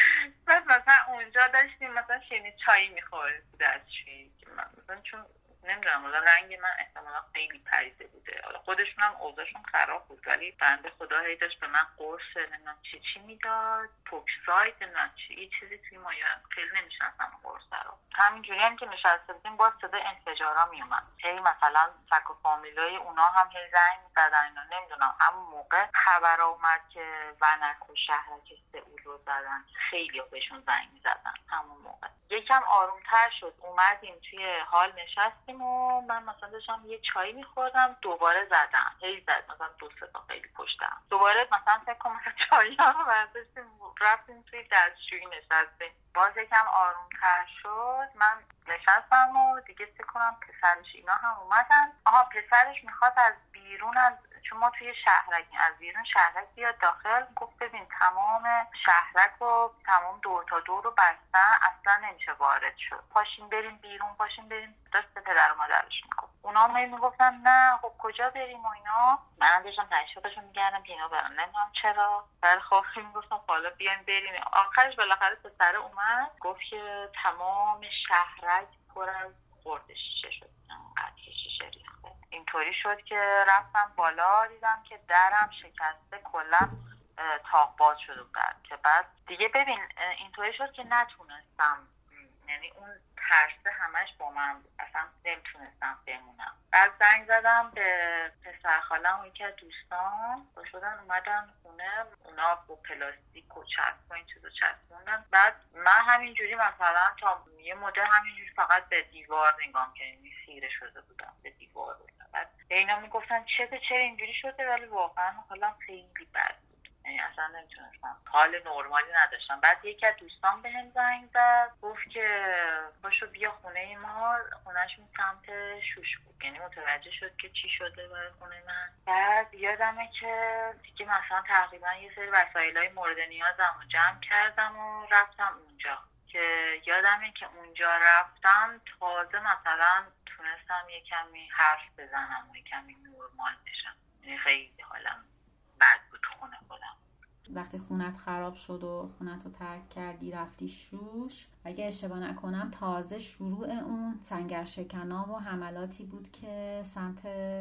بعد مثلا اونجا داشتیم مثلا شیرینی چایی میخوریم تو دستشویی. مثلا چون نمیدونم حالا رنگ من احتمالا خیلی پریده بوده، حالا خودشون هم اوضاعشون خراب بود ولی بنده خدا هی داشت به من قرص نمیدونم چی چی میداد، پوکساید نمیدونم چی یه چیزی توی مایان خیلی نمیشناسم قرص رو. همینجوری هم که نشسته بودیم باز صدا انفجارا میومد. هی مثلا فک و فامیلای اونا هم هی زنگ میزدن اینا. نمیدونم همون موقع خبر اومد که ونک و شهرک سئول رو زدن، خیلی ها بهشون زنگ میزدن همون موقع. یکم آرومتر شد، اومدیم توی حال نشستیم و من مثلا داشتم یه چایی میخوردم، دوباره زدم هی زد مثلا دو سه تا خیلی پشتم. دوباره مثلا فکر کنم مثلا چایی ها رو برداشتیم رفتیم توی دستشویی نشستیم. باز یکم آرومتر شد، من نشستم و دیگه فکر کنم پسرش اینا هم اومدن. آها پسرش میخواد از بیرون، از چون ما توی شهرک از بیرون شهرک بیاد داخل. گفت ببین تمام شهرک و تمام دور تا دور رو بستن، اصلا نمیشه وارد شد، پاشین بریم بیرون پاشین بریم. داشت به پدر و مادرش میگفت. اونا می میگفتن نه خب کجا بریم و اینا. من داشتم تشویقشون میکردم که اینا برن، نمیدونم چرا. بعد خواهی میگفتم حالا بیاین بریم. آخرش بالاخره پسر اومد گفت که تمام شهرک پر از خورد شیشه شد، انقدر شیشه ریخته. اینطوری شد که رفتم بالا دیدم که درم شکسته، کلا تاق باز شده بود. که بعد دیگه ببین اینطوری شد که نتونستم، یعنی اون ترسه همش با من بود، اصلا نمیتونستم بمونم. بعد زنگ زدم به پسر خالم و یکی از دوستان، با شدن اومدن خونه. اونا با پلاستیک و چسب و این چیزا چسبوندن. بعد من همینجوری مثلا تا یه مدت همینجوری فقط به دیوار نگاه کردم، خیره شده بودم به دیوار. بعد اینا میگفتن چه چرا اینجوری شده، ولی واقعا حالم خیلی بد بود، یعنی اصلا نمیتونستم، حال نرمالی نداشتم. بعد یکی از دوستان بهم زنگ زد گفت که باشو بیا خونه ما، خونهشون سمت شوش بود، یعنی متوجه شد که چی شده برای خونه من. بعد یادمه که دیگه مثلا تقریبا یه سری وسایلای مورد نیازم رو جمع کردم و رفتم اونجا. که یادمه که اونجا رفتم تازه مثلا تونستم یه کمی حرف بزنم و یه کمی نرمال بشم، یعنی خیلی حالم بد بود خونه خودم. وقتی خونت خراب شد و خونت رو ترک کردی رفتی شوش، اگه اشتباه نکنم تازه شروع اون سنگر شکنا و حملاتی بود که سمت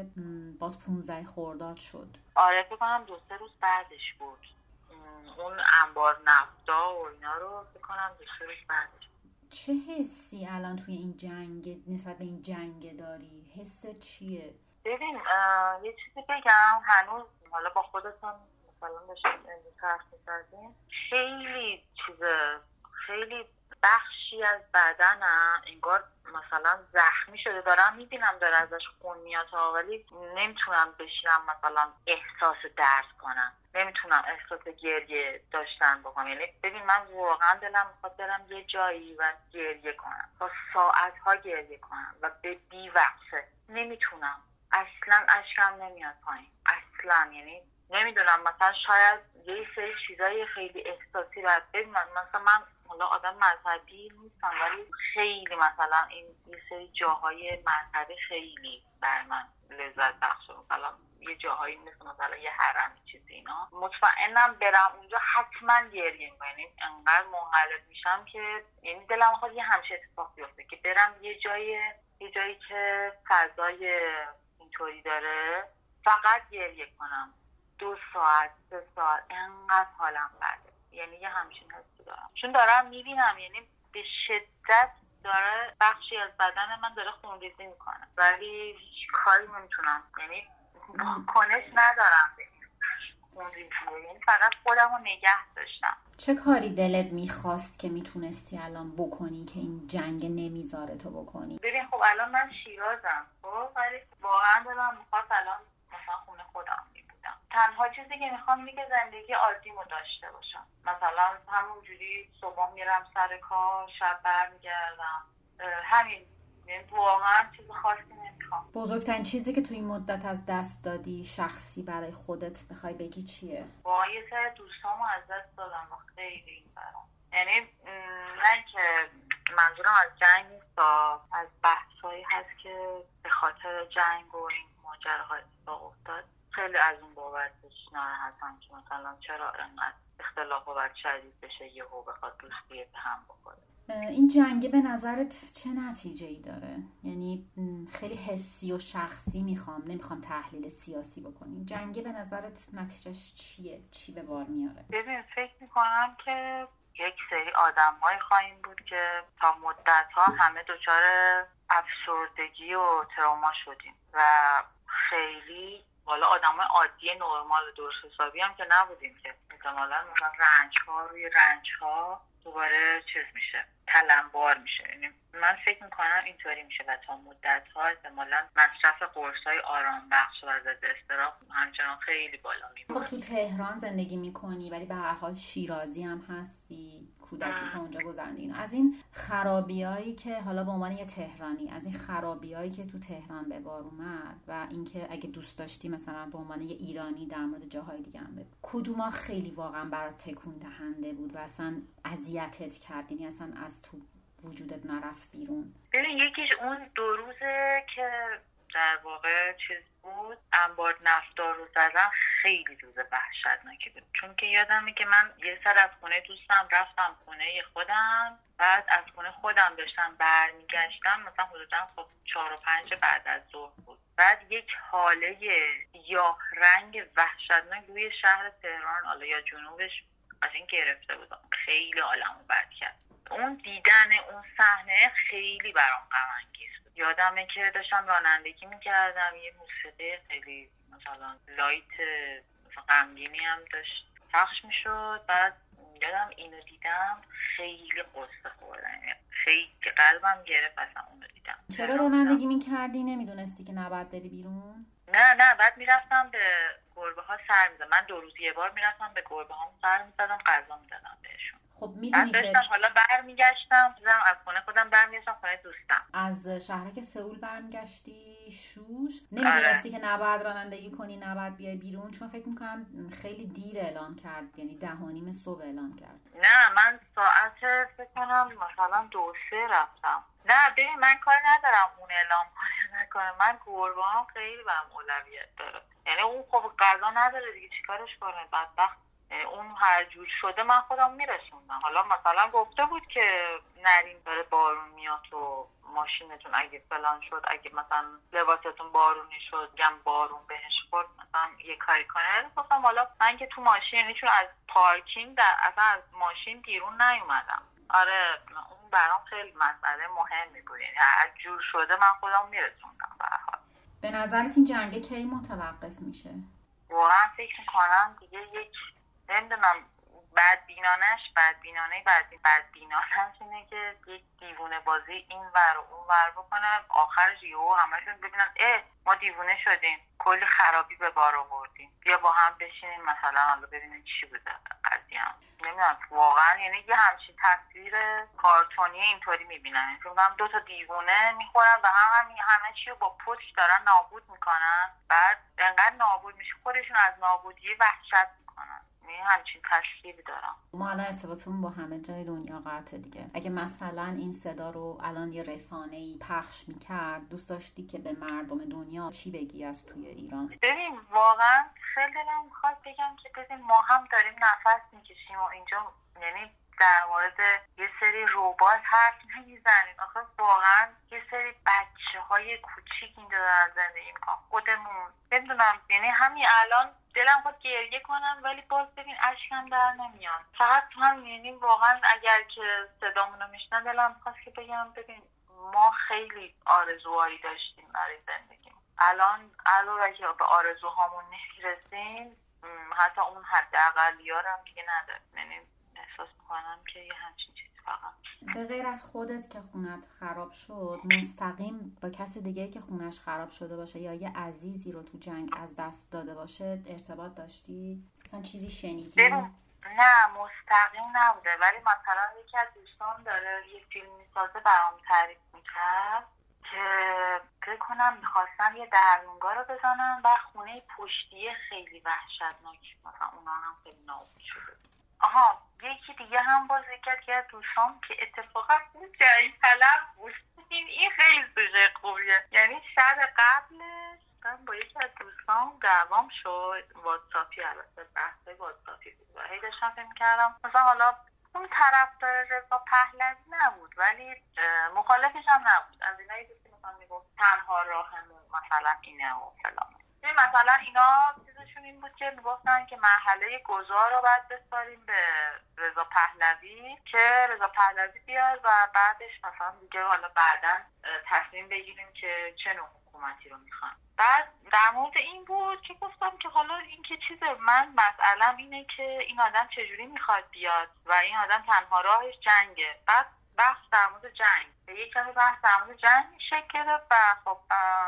باز پونزده خرداد شد. آره فکر کنم دو سه روز بعدش بود. اون انبار نفتا و اینا رو فکر کنم دو سه روز بعدش. چه حسی الان توی این جنگ نسبت به این جنگ داری؟ حس چیه؟ ببین یه چیزی بگم، هنوز حالا با خودتون مثلا داشتیم امروز حرف می‌زدیم، خیلی چیز خیلی بخشی از بدنم انگار مثلا زخمی شده، دارم میبینم داره ازش خون میاد ولی نمیتونم بشینم مثلا احساس درد کنم، نمیتونم احساس گریه داشتن بکنم. یعنی ببین من واقعا دلم میخواد برم یه جایی و گریه کنم، تا ساعتها گریه کنم و به بی وقته نمیتونم، اصلا اشکم نمیاد پایین اصلا. یعنی نمیدونم مثلا شاید یه سری چیزای خیلی احساسی باید ببین، مثلا من حالا آدم مذهبی نیستم ولی خیلی مثلا این یه سری جاهای مذهبی خیلی بر من لذت بخشه، مثلا یه جاهایی مثل مثلا یه حرم چیزی اینا مطمئنم برم اونجا حتما گریه میکنم، یعنی انقدر منقلب میشم که یعنی دلم میخواد یه همچه اتفاق بیفته که برم یه جای یه جایی که فضای اینطوری داره فقط گریه کنم دو ساعت سه ساعت انقدر حالم بده، یعنی یه همچین حسی دارم چون دارم میبینم یعنی به شدت داره بخشی از بدن من داره خونریزی میکنه ولی هیچ کاری نمیتونم، یعنی کنش ندارم به این خونریزی، یعنی فقط خودم رو نگه داشتم. چه کاری دلت میخواست که میتونستی الان بکنی که این جنگ نمیذاره تو بکنی؟ ببین خب الان من شیرازم خب ولی واقعا دلم میخواست الان مثلا خونه خودم میبودم. تنها چیزی که میخوام اینه که زندگی عادیمو داشته باشم، مثلا همونجوری صبح میرم سر کار شب برمیگردم، همین. یعنی واقعا چیز خاصی نمیخوام. بزرگترین چیزی که تو این مدت از دست دادی شخصی برای خودت بخوای بگی چیه؟ واقعا یه سر دوستامو از دست دادم و خیلی این برام، یعنی نه که منظورم از جنگ نیست، از بحثایی هست که به خاطر جنگ و این ماجراها اتفاق افتاد خیلی از اون بابتش ناراحتم که مثلا چرا اینقدر اختلاف باید شدید بشه یهو بخواد دوستی به هم بخوره. این جنگ به نظرت چه نتیجه‌ای داره؟ یعنی خیلی حسی و شخصی میخوام، نمیخوام تحلیل سیاسی بکنیم. جنگ به نظرت نتیجهش چیه؟ چی به بار میاره؟ ببین فکر میکنم که یک سری آدم‌های خواهیم بود که تا مدت‌ها همه دچار افسردگی و تروما شدیم و خیلی والا آدمای عادی نرمال درست حسابی هم که نبودیم که احتمالاً مثلا رنج‌ها روی رنج‌ها دوباره چیز میشه، تلمبار میشه. یعنی من فکر میکنم اینطوری میشه و تا مدت‌ها احتمالاً مصرف قرص‌های آرام بخش و ضد اضطراب همچنان خیلی بالا میبره. خب تو تهران زندگی میکنی ولی به هر حال شیرازی هم هستی، کودکی تو اونجا گذروندی. از این خرابیایی که حالا به عنوان یه تهرانی، از این خرابیایی که تو تهران به بار اومد و اینکه اگه دوست داشتی مثلا به عنوان یه ایرانی در مورد جاهای دیگه هم بگو، کدوما خیلی واقعا برات تکون دهنده بود و اصلا اذیتت کرد، یعنی اصلا از تو وجودت نرفت بیرون؟ ببین یکیش اون دو روزه که در واقع چیز بود، انبار نفتا رو زدن، خیلی روز وحشتناکی بود. چون که یادمه که من یه سر از خونه دوستم رفتم خونه خودم، بعد از خونه خودم داشتم برمیگشتم مثلا حدودا خب چهار و پنج بعد از ظهر بود، بعد یک حاله سیاه رنگ وحشتناک روی شهر تهران حالا یا جنوبش از این گرفته بود. خیلی حالمو بد کرد. اون دیدن اون صحنه خیلی برام غم انگیز بود. یادمه که داشتم رانندگی میکردم، یه موسیقی خیلی مثلا لایت غمگینی هم داشت پخش میشد، بعد یادم اینو دیدم خیلی قصه خوردم، خیلی قلبم گرفت اصلا اونو دیدم. چرا رانندگی میکردی؟ نمیدونستی که نباید بری بیرون؟ نه نه بعد میرفتم به گربه ها سر میزدم. من دو روز یه بار میرفتم به گربه ها سر میزدم، غذا میدادم بهشون. خب میدونی که داشتم حالا برمیگشتم از خونه خودم برمیگشتم خونه دوستم. از شهرک سئول برمیگشتی شوش، نمیدونستی که نباید رانندگی کنی، نباید بیای بیرون؟ چون فکر میکنم خیلی دیر اعلام کرد، یعنی ده و نیم صبح اعلام کرد. نه من ساعت فکر کنم مثلا دو سه رفتم. نه ببین من کار ندارم اون اعلام کنه نکنه، من گربه هم خیلی برام اولویت داره. یعنی اون خب غذا نداره دیگه، چیکارش کنه بدبخت. اون هر جور شده من خودم میرسوندم. حالا مثلا گفته بود که نرین داره بارون میاد و ماشینتون اگه فلان شد، اگه مثلا لباستون بارونی شد، گم بارون بهش خورد مثلا یه کاری کنه. گفتم حالا من که تو ماشین، یعنی چون از پارکینگ در اصلا از ماشین بیرون نیومدم. آره اون برام خیلی مسئله مهمی بود، یعنی هر جور شده من خودم میرسوندم. به هر حال به نظرت این جنگ کی متوقف میشه؟ واقعا فکر میکنم دیگه یک نمیدونم بدبینانش بدبینانه بدبین بدبینانش اینه که یک دیوونه بازی این ور و اون ور بکنن، آخرش یهو همشون ببینن اه ما دیوونه شدیم، کلی خرابی به بار آوردیم، بیا با هم بشینیم مثلا حالا ببینیم چی بوده قضیه. نمیدونم واقعا یعنی یه همچین تصویر کارتونی اینطوری میبینن، چون هم دو تا دیوونه میخورن و هم همین همه چی رو با پشت دارن نابود میکنن، بعد انقدر نابود میشه خودشون از نابودی وحشت میکنن. یعنی همچین تصویری دارم. ما الان ارتباطمون با همه جای دنیا قطعه دیگه. اگه مثلا این صدا رو الان یه رسانه‌ای پخش میکرد، دوست داشتی که به مردم دنیا چی بگی از توی ایران؟ ببین واقعا خیلی دلم میخواد بگم که ببین ما هم داریم نفس میکشیم و اینجا یعنی در مورد یه سری ربات حرف نمیزنیم. آخه واقعا یه سری بچه های کوچیک اینجا دارن زندگی میکنن، خودمون نمیدونم، یعنی همین الان دلم خود گریه کنم ولی باز ببین اشکم در نمیاد. فقط هم یعنی واقعا اگر که صدامونو میشنن دلم خواست که بگم ببین ما خیلی آرزوهایی داشتیم برای زندگی، الان علاوه که به آرزوهامون نمیرسیم حتی اون حداقلی‌ها رو هم دیگه نداریم. یعنی احساس میکنم که یه همچین چیزی فقط به غیر از خودت که خونت خراب شد، مستقیم با کسی دیگه که خونش خراب شده باشه یا یه عزیزی رو تو جنگ از دست داده باشه ارتباط داشتی؟ مثلا چیزی شنیدی؟ نه مستقیم نبوده، ولی مثلا یکی از دوستان داره یه فیلم میسازه برام تعریف میکرد که فکر کنم میخواستن یه درمونگاه رو بزنن و خونه پشتی خیلی وحشتناک، مثلا اونا هم خیلی نابود شده. آها یکی دیگه هم باز یکی که دوستان که اتفاقا بود جایی طلب بود، این خیلی سوژه خوبیه. یعنی شب قبلش من با یکی از دوستان دعوام شد، واتساپی، البته بحثای واتساپی بود و هی داشتم فکر می‌کردم مثلا حالا اون طرفدار رضا پهلوی نبود ولی مخالفش هم نبود، از اینایی بود که مثلا میگفت تنها راهمون مثلا اینه و فلان. مثلا اینا چیزشون این بود که میگفتن که مرحله گذار رو باید بسپاریم به رضا پهلوی که رضا پهلوی بیاد و بعدش مثلا دیگه حالا بعداً تصمیم بگیریم که چه نوع حکومتی رو میخوان. بعد در مورد این بود که گفتم که حالا این که چیزه، من مسئله‌م اینه که این آدم چجوری میخواد بیاد و این آدم تنها راهش جنگه. بعد بحث در مورد جنگ به یک کمی بحث در مورد جنگ شکل گرفت و خب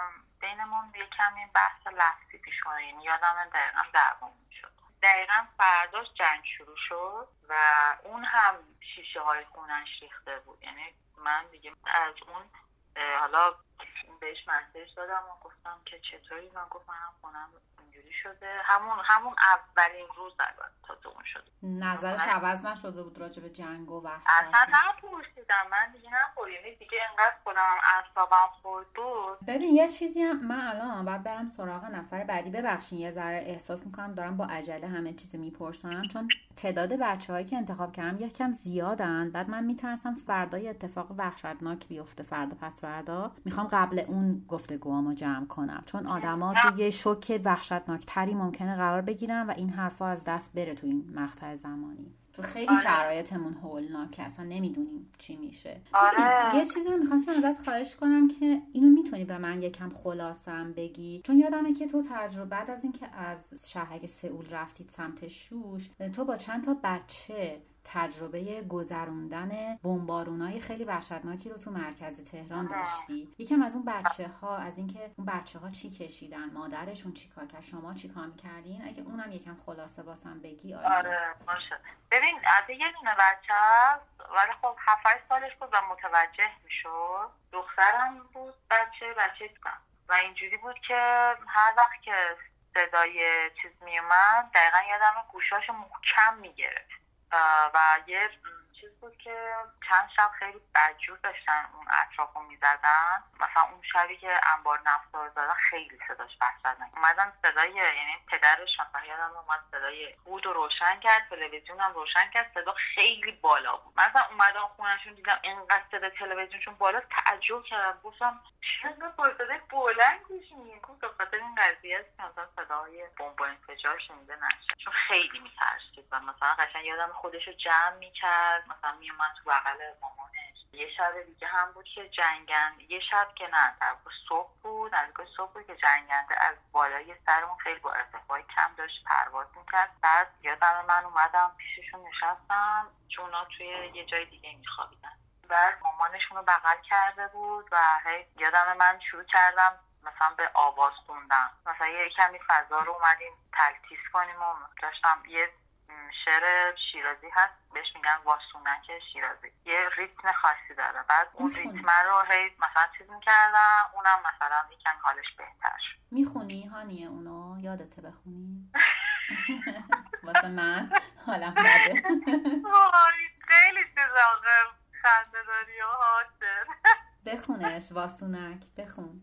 بینمون یه کمی بحث لفظی پیش اومد، یعنی یادم دقیقا دعوامون شد. دقیقا فرداش جنگ شروع شد و اون هم شیشه های خونش ریخته بود. یعنی من دیگه از اون حالا بهش مسیج دادم و گفتم که چطوری، من گفت منم خونم اینجوری شده. همون همون اولین روز البته تا اون شد. نظرش عوض نشده بود راجع به جنگ و وحشت؟ اصلا نپرسیدم، من دیگه نپرسیدم، دیگه انقدر خودم اعصابم خورد بود. ببین یه چیزی هم من الان باید برم سراغ نفر بعدی. ببخشین یه ذره احساس میکنم دارم با عجله همه چیزو میپرسم چون تعداد بچه‌هایی که انتخاب کردم یکم زیادن، بعد من میترسم فردا یه اتفاق وحشتناک بیفته، فردا پس فردا میخوام قبل اون گفتگوامو جمع کنم چون آدما تو یه شوک وحشتناک تری ممکنه قرار بگیرن و این حرفا از دست بره تو این مقطع زمانی چون خیلی آره. شرایطمون هولناکه، اصلا نمیدونیم چی میشه. آره. یه چیزی رو میخواستم ازت خواهش کنم که اینو میتونی به من یکم خلاصم بگی، چون یادمه که تو تجربه بعد از اینکه از شهرک سئول رفتید سمت شوش، تو با چند تا بچه تجربه گذروندن بمبارونای خیلی وحشتناکی رو تو مرکز تهران داشتی. یکم از اون بچه ها، از اینکه اون بچه ها چی کشیدن، مادرشون چی کار کرد، شما چی کار میکردین، اگه اونم یکم خلاصه واسم بگی. آره, آره باشه. ببین از یه دونه بچه هست ولی خب هفت هشت سالش بود و متوجه میشد، دخترم بود، بچه بچه بودم و اینجوری بود که هر وقت که صدای چیز میومد دقیقا یادم گوشاشو محکم میگرفت و یه چیز بود که چند شب خیلی بدجور داشتن اون اطراف رو میزدن. مثلا اون شبی که انبار نفت رو زدن خیلی صداش وحشتناک اومدن، صدای یعنی پدرش مثلا یادم اومد صدای بود رو روشن کرد، تلویزیون هم روشن کرد، صدا خیلی بالا بود. مثلا اومدن خونهشون دیدم اینقدر صدا تلویزیونشون بالا، تعجب کردم، گفتم چرا با صدای بلند گوش میدین؟ گفت به خاطر این قضیه است که مثلا صدای بمب انفجار شنیده نشه، چون خیلی میترسید و مثلا قشنگ یادم خودش رو جمع میکرد، مثلا میومد تو بغل مامانش یه شب دیگه هم بود که جنگنده، یه شب که نه در صبح بود، نزدیک صبح بود که جنگنده از بالای سرمون خیلی با ارتفاع کم داشت پرواز میکرد. بعد یادم من اومدم پیششون نشستم چون اونا توی یه جای دیگه میخوابیدن. بعد مامانشون رو بغل کرده بود و هی یادم من شروع کردم مثلا به آواز خوندم، مثلا یه کمی فضا رو اومدیم تلتیس کنیم و داشتم یه شعر شیرازی هست بهش میگن واسونک شیرازی، یه ریتم خاصی داره. بعد اون ریتم رو هی مثلا چیز میکردم، اونم مثلا یکم حالش بهتر شد. میخونی هانیه اونو؟ یادته بخونی؟ واسه من حالم بده. خیلی چیز آقا خنده داری و حاضر بخونش واسونک بخون.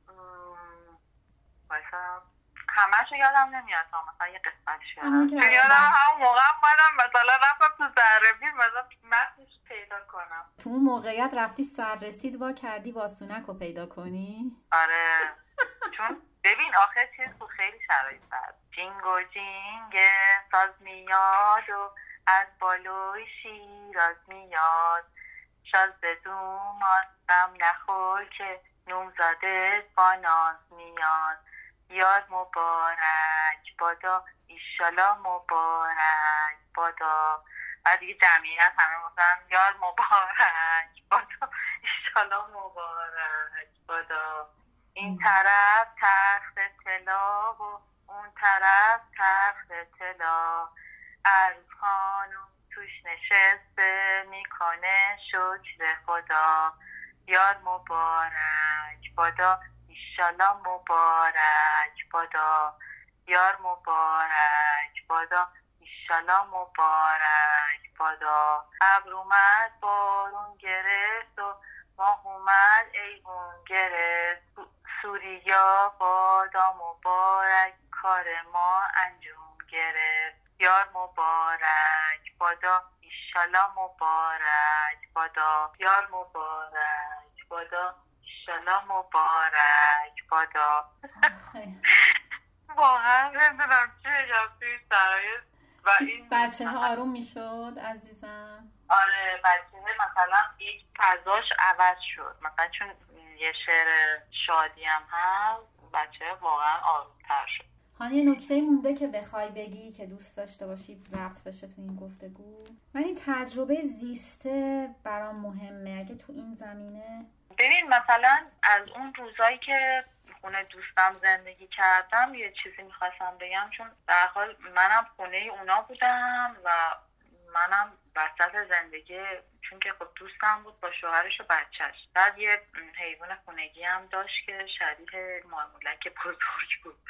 مثلا همه شو یادم نمیاد، مثلا یه قسمتش یادم چون یادم هم موقع بدم مثلا رفتم تو سررسید مثلا متنش پیدا کنم. تو اون موقعیت رفتی سررسید وا کردی واسونک رو پیدا کنی؟ آره چون ببین آخر چیز بود خیلی شرایط بود، جینگ و جینگ ساز میاد و از بالوی شیراز میاد، شاز بدومان غم نخور که نوزاده با ناز میاد، یاد مبارک بادا ایشالا مبارک بادا. بعد دیگه جمعیت همه گفتن یاد مبارک بادا ایشالا مبارک بادا. این طرف تخت طلا و اون طرف تخت طلا، عروس خانوم توش نشسته میکنه شکر خدا، یاد مبارک بادا ایشالا مبارک بادا، یار مبارک بادا ایشالا مبارک بادا. ابر اومد بارون گرفت و ماه اومد ایوون گرفت، سوریا بادا مبارک کار ما انجام گرفت، یار مبارک بادا ایشالا مبارک بادا، یار مبارک بادا ایشالا مبارک بادا. واقعا نمیدونم چی بگم توی شرایط و این بچه ها آروم میشد عزیزم. آره بچه ها مثلا یک فضاش عوض شد، مثلا چون یه شعر شادی هم هست بچه ها واقعا آرومتر شد. هانی یه نکته مونده که بخوای بگی که دوست داشته باشی ضبط بشه تو این گفتگو؟ من این تجربه زیسته برام مهمه اگه تو این زمینه. ببین مثلا از اون روزایی که خونه دوستم زندگی کردم یه چیزی میخواستم بگم، چون در حال منم خونه اونا بودم و منم وسط زندگی، چون که خب دوستم بود با شوهرش و بچهش. بعد یه حیوان خونگی هم داشت که شبیه مارمولک بزرگ بود.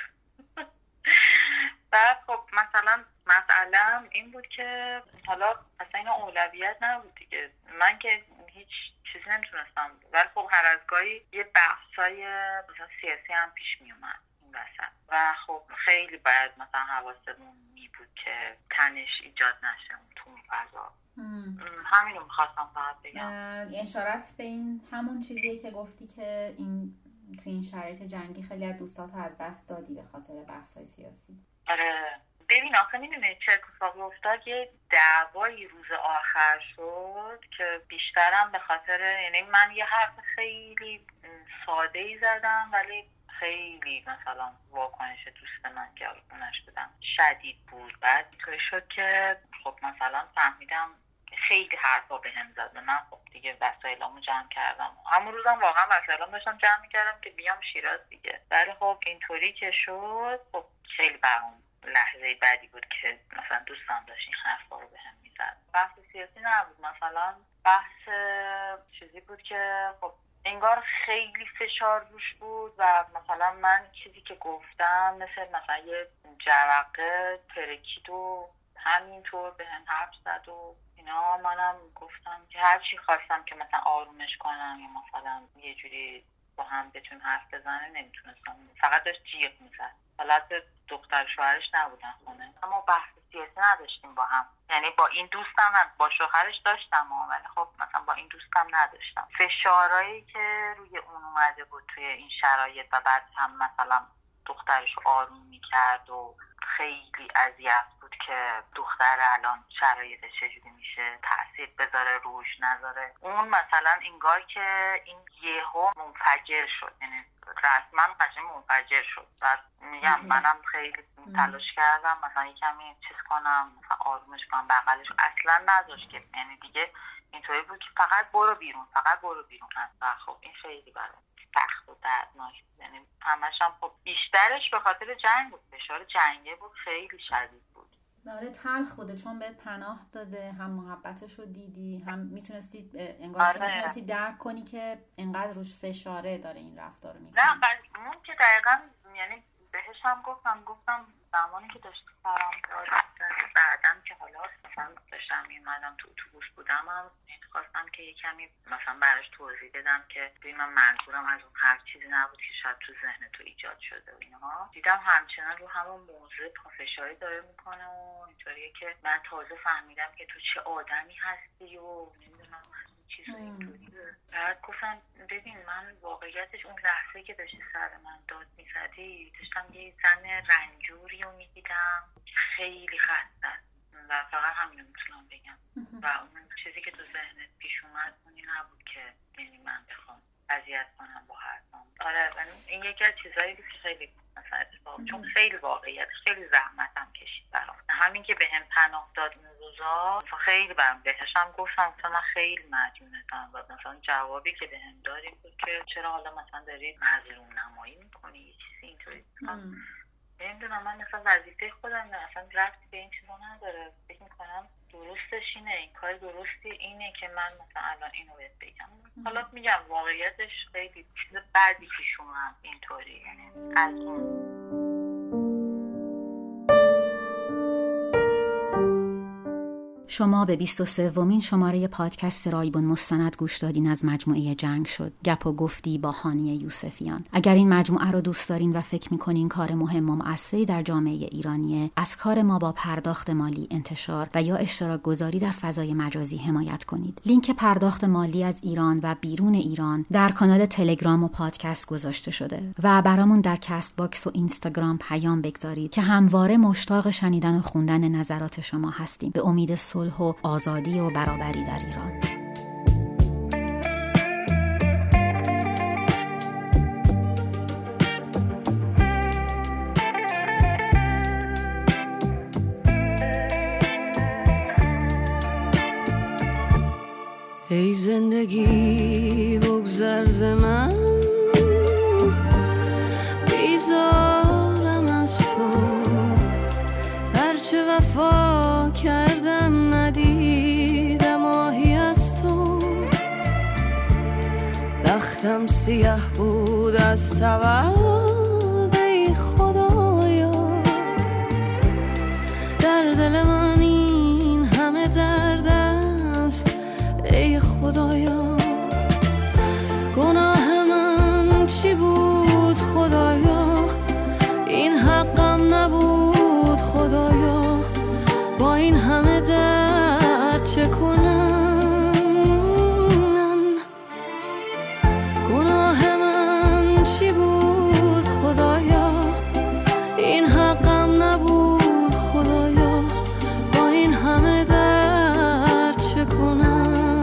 بعد خب مثلا مسئله‌ام این بود که حالا اصلا اینا اولویت نبود دیگه، من که هیچ چیزی نمیتونستم، ولی خب هر از گاهی یه بحثای مثلا سیاسی هم پیش می اومد این وسط و خب خیلی باید مثلا حواسمون می بود که تنش ایجاد نشه تو اون فضا. همینو میخواستم فقط بگم. اشارت به این همون چیزیه که گفتی که این تو این شرایط جنگی خیلی از دوستاتو از دست دادی به خاطر بحثای سیاسی. آره ببین آخه میدونی چه اتفاقی افتاد، یه دعوایی روز آخر شد که بیشترم به خاطر، یعنی من یه حرف خیلی ساده ای زدم ولی خیلی مثلا واکنش دوست من که اونش بدم شدید بود. بعد اینطوری شد که خب مثلا فهمیدم خیلی حرفا به هم زد. من خب دیگه وسایلامو جمع کردم، همون روزم واقعا وسایلام داشتم جمع میکردم که بیام شیراز دیگه. ولی خب اینطوری که شد خب خیلی برام لحظه بعدی بود که مثلا دوستم داشت این حرفا رو به هم میزد. بحث سیاسی نبود، مثلا بحث چیزی بود که خب انگار خیلی فشار روش بود و مثلا من چیزی که گفتم مثل مثلا یه جرقه ترکید و همینطور به هم حرف زد و اینا. منم گفتم که هر چی خواستم که مثلا آرومش کنم یا مثلا یه جوری با هم بتون حرف بزنه نمیتونستم، فقط داشت جیغ میزد. حالت دختر شوهرش نبودن خونه، اما بحث سیاسی نداشتیم با هم، یعنی با این دوستم هم با شوهرش داشتم ولی خب مثلا با این دوستم نداشتم. فشارهایی که روی اون اومده بود توی این شرایط و بعد هم مثلا دخترش رو آروم میکرد و خیلی اذیت بود که دختر الان شرایطش چجوری میشه، تاثیر بذاره روش نذاره. اون مثلا انگار که این یهو منفجر شد، یعنی رسما قشنگ منفجر شد. بعد میگم منم خیلی تلاش کردم مثلا یکمی چیز کنم، مثلا آرومش کنم، بغلش اصلا نذاشت که، یعنی دیگه اینطوری بود که فقط برو بیرون، فقط برو بیرون. و خب این خیلی برام سخت و دردناک، یعنی همش هم خب بیشترش به خاطر جنگ بود، فشار جنگی بود، خیلی شدید بود. داره تلخ بوده چون بهت پناه داده، هم محبتش رو دیدی، هم میتونستید انگار آره. که میتونستی درک کنی که انقدر روش فشاره داره این رفتار رو میکنه. نه اون که دقیقا یعنی بهش هم گفتم گفتم زمانی که داشت سرم داد بعدم که حالا مثلا داشتم میمدم تو اتوبوس بودم هم خواستم که یه کمی مثلا براش توضیح بدم که ببین من منظورم از اون هر چیزی نبود که شاید تو ذهن تو ایجاد شده و اینها. دیدم همچنان رو همون موضوع پافشاری داره میکنه و اینطوریه که من تازه فهمیدم که تو چه آدمی هستی و نمیدونم چیزایی اینطوری. بعد گفتم ببین من واقعیتش اون لحظه که داشتی سر من داد میزدی داشتم یه زن رنجوری رو میدیدم خیلی خسته و فقط همین رو میتونم بگم و اون چیزی که تو ذهنت پیش اومد اونی نبود که یعنی من بخوام اذیت کنم با حرفم. آره این یکی از چیزایی بود که خیلی مثلا اتفاق چون خیلی واقعیت خیلی زحمتم کشید برام. همین که بهم پناه داد اون روزا خیلی برام بهش هم گفتم مثلا من خیلی مدیونتم و مثلا جوابی که بهم دادی بود که چرا حالا مثلا داری مظلوم نمایی میکنی یه چیزی اینطوری. نمیدونم من مثلا وظیفه خودم نه اصلا ربطی به این چیزا نداره. فکر میکنم درستش اینه، این کار درستی اینه که من مثلا الان اینو بهت بگم. حالا میگم واقعیتش خیلی چیز بعدی پیش اومد اینطوری، یعنی از اون شما به بیست و سومین شماره پادکست رایبون مستند گوش دادین از مجموعه جنگ شد، گپ و گفتی با هانی یوسفیان. اگر این مجموعه رو دوست دارین و فکر میکنین کار مهم و مؤثری در جامعه ایرانیه، از کار ما با پرداخت مالی، انتشار و یا اشتراک گذاری در فضای مجازی حمایت کنید. لینک پرداخت مالی از ایران و بیرون ایران در کانال تلگرام و پادکست گذاشته شده و برامون در کست باکس و اینستاگرام پیام بگذارید که همواره مشتاق شنیدن و خوندن نظرات شما هستیم. به امید صلح و آزادی و برابری در ایران. ای زندگی بگذر ز من، بیزارم از تو، هرچه وفا کردم ندیدم آهی از تو. بختم سیاه بود از تولد ای خدایا، در دل من این همه درد است ای خدایا. گناه من چی بود خدایا، این حقم نبود خدایا. با این همه درد چه کنم، گناه من چی بود خدایا، این حقم نبود خدایا. با این همه درد چه کنم.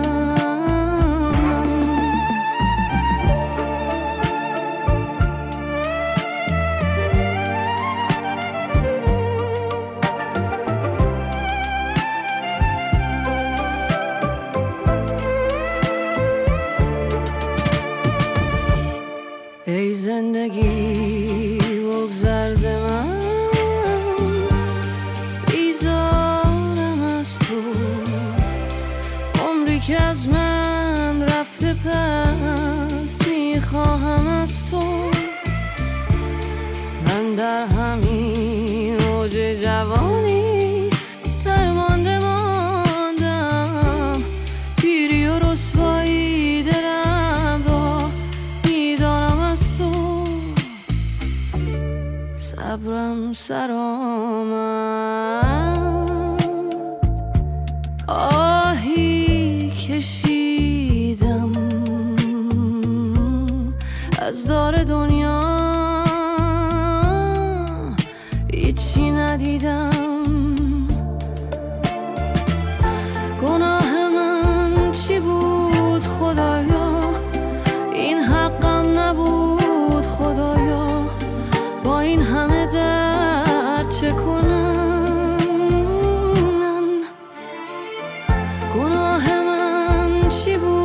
ای زندگی بگذر ز من، بیزارم از تو، عمری که از من رفته پس میخواهم از تو. من در همین اوج جوانی درمانده ماندم، پیری و رسوایی دلم را میدارم از تو. صبرم سر آمد، آهی کشیدم از دار دنیا، هیچی ندیدم. گناه من چی بود؟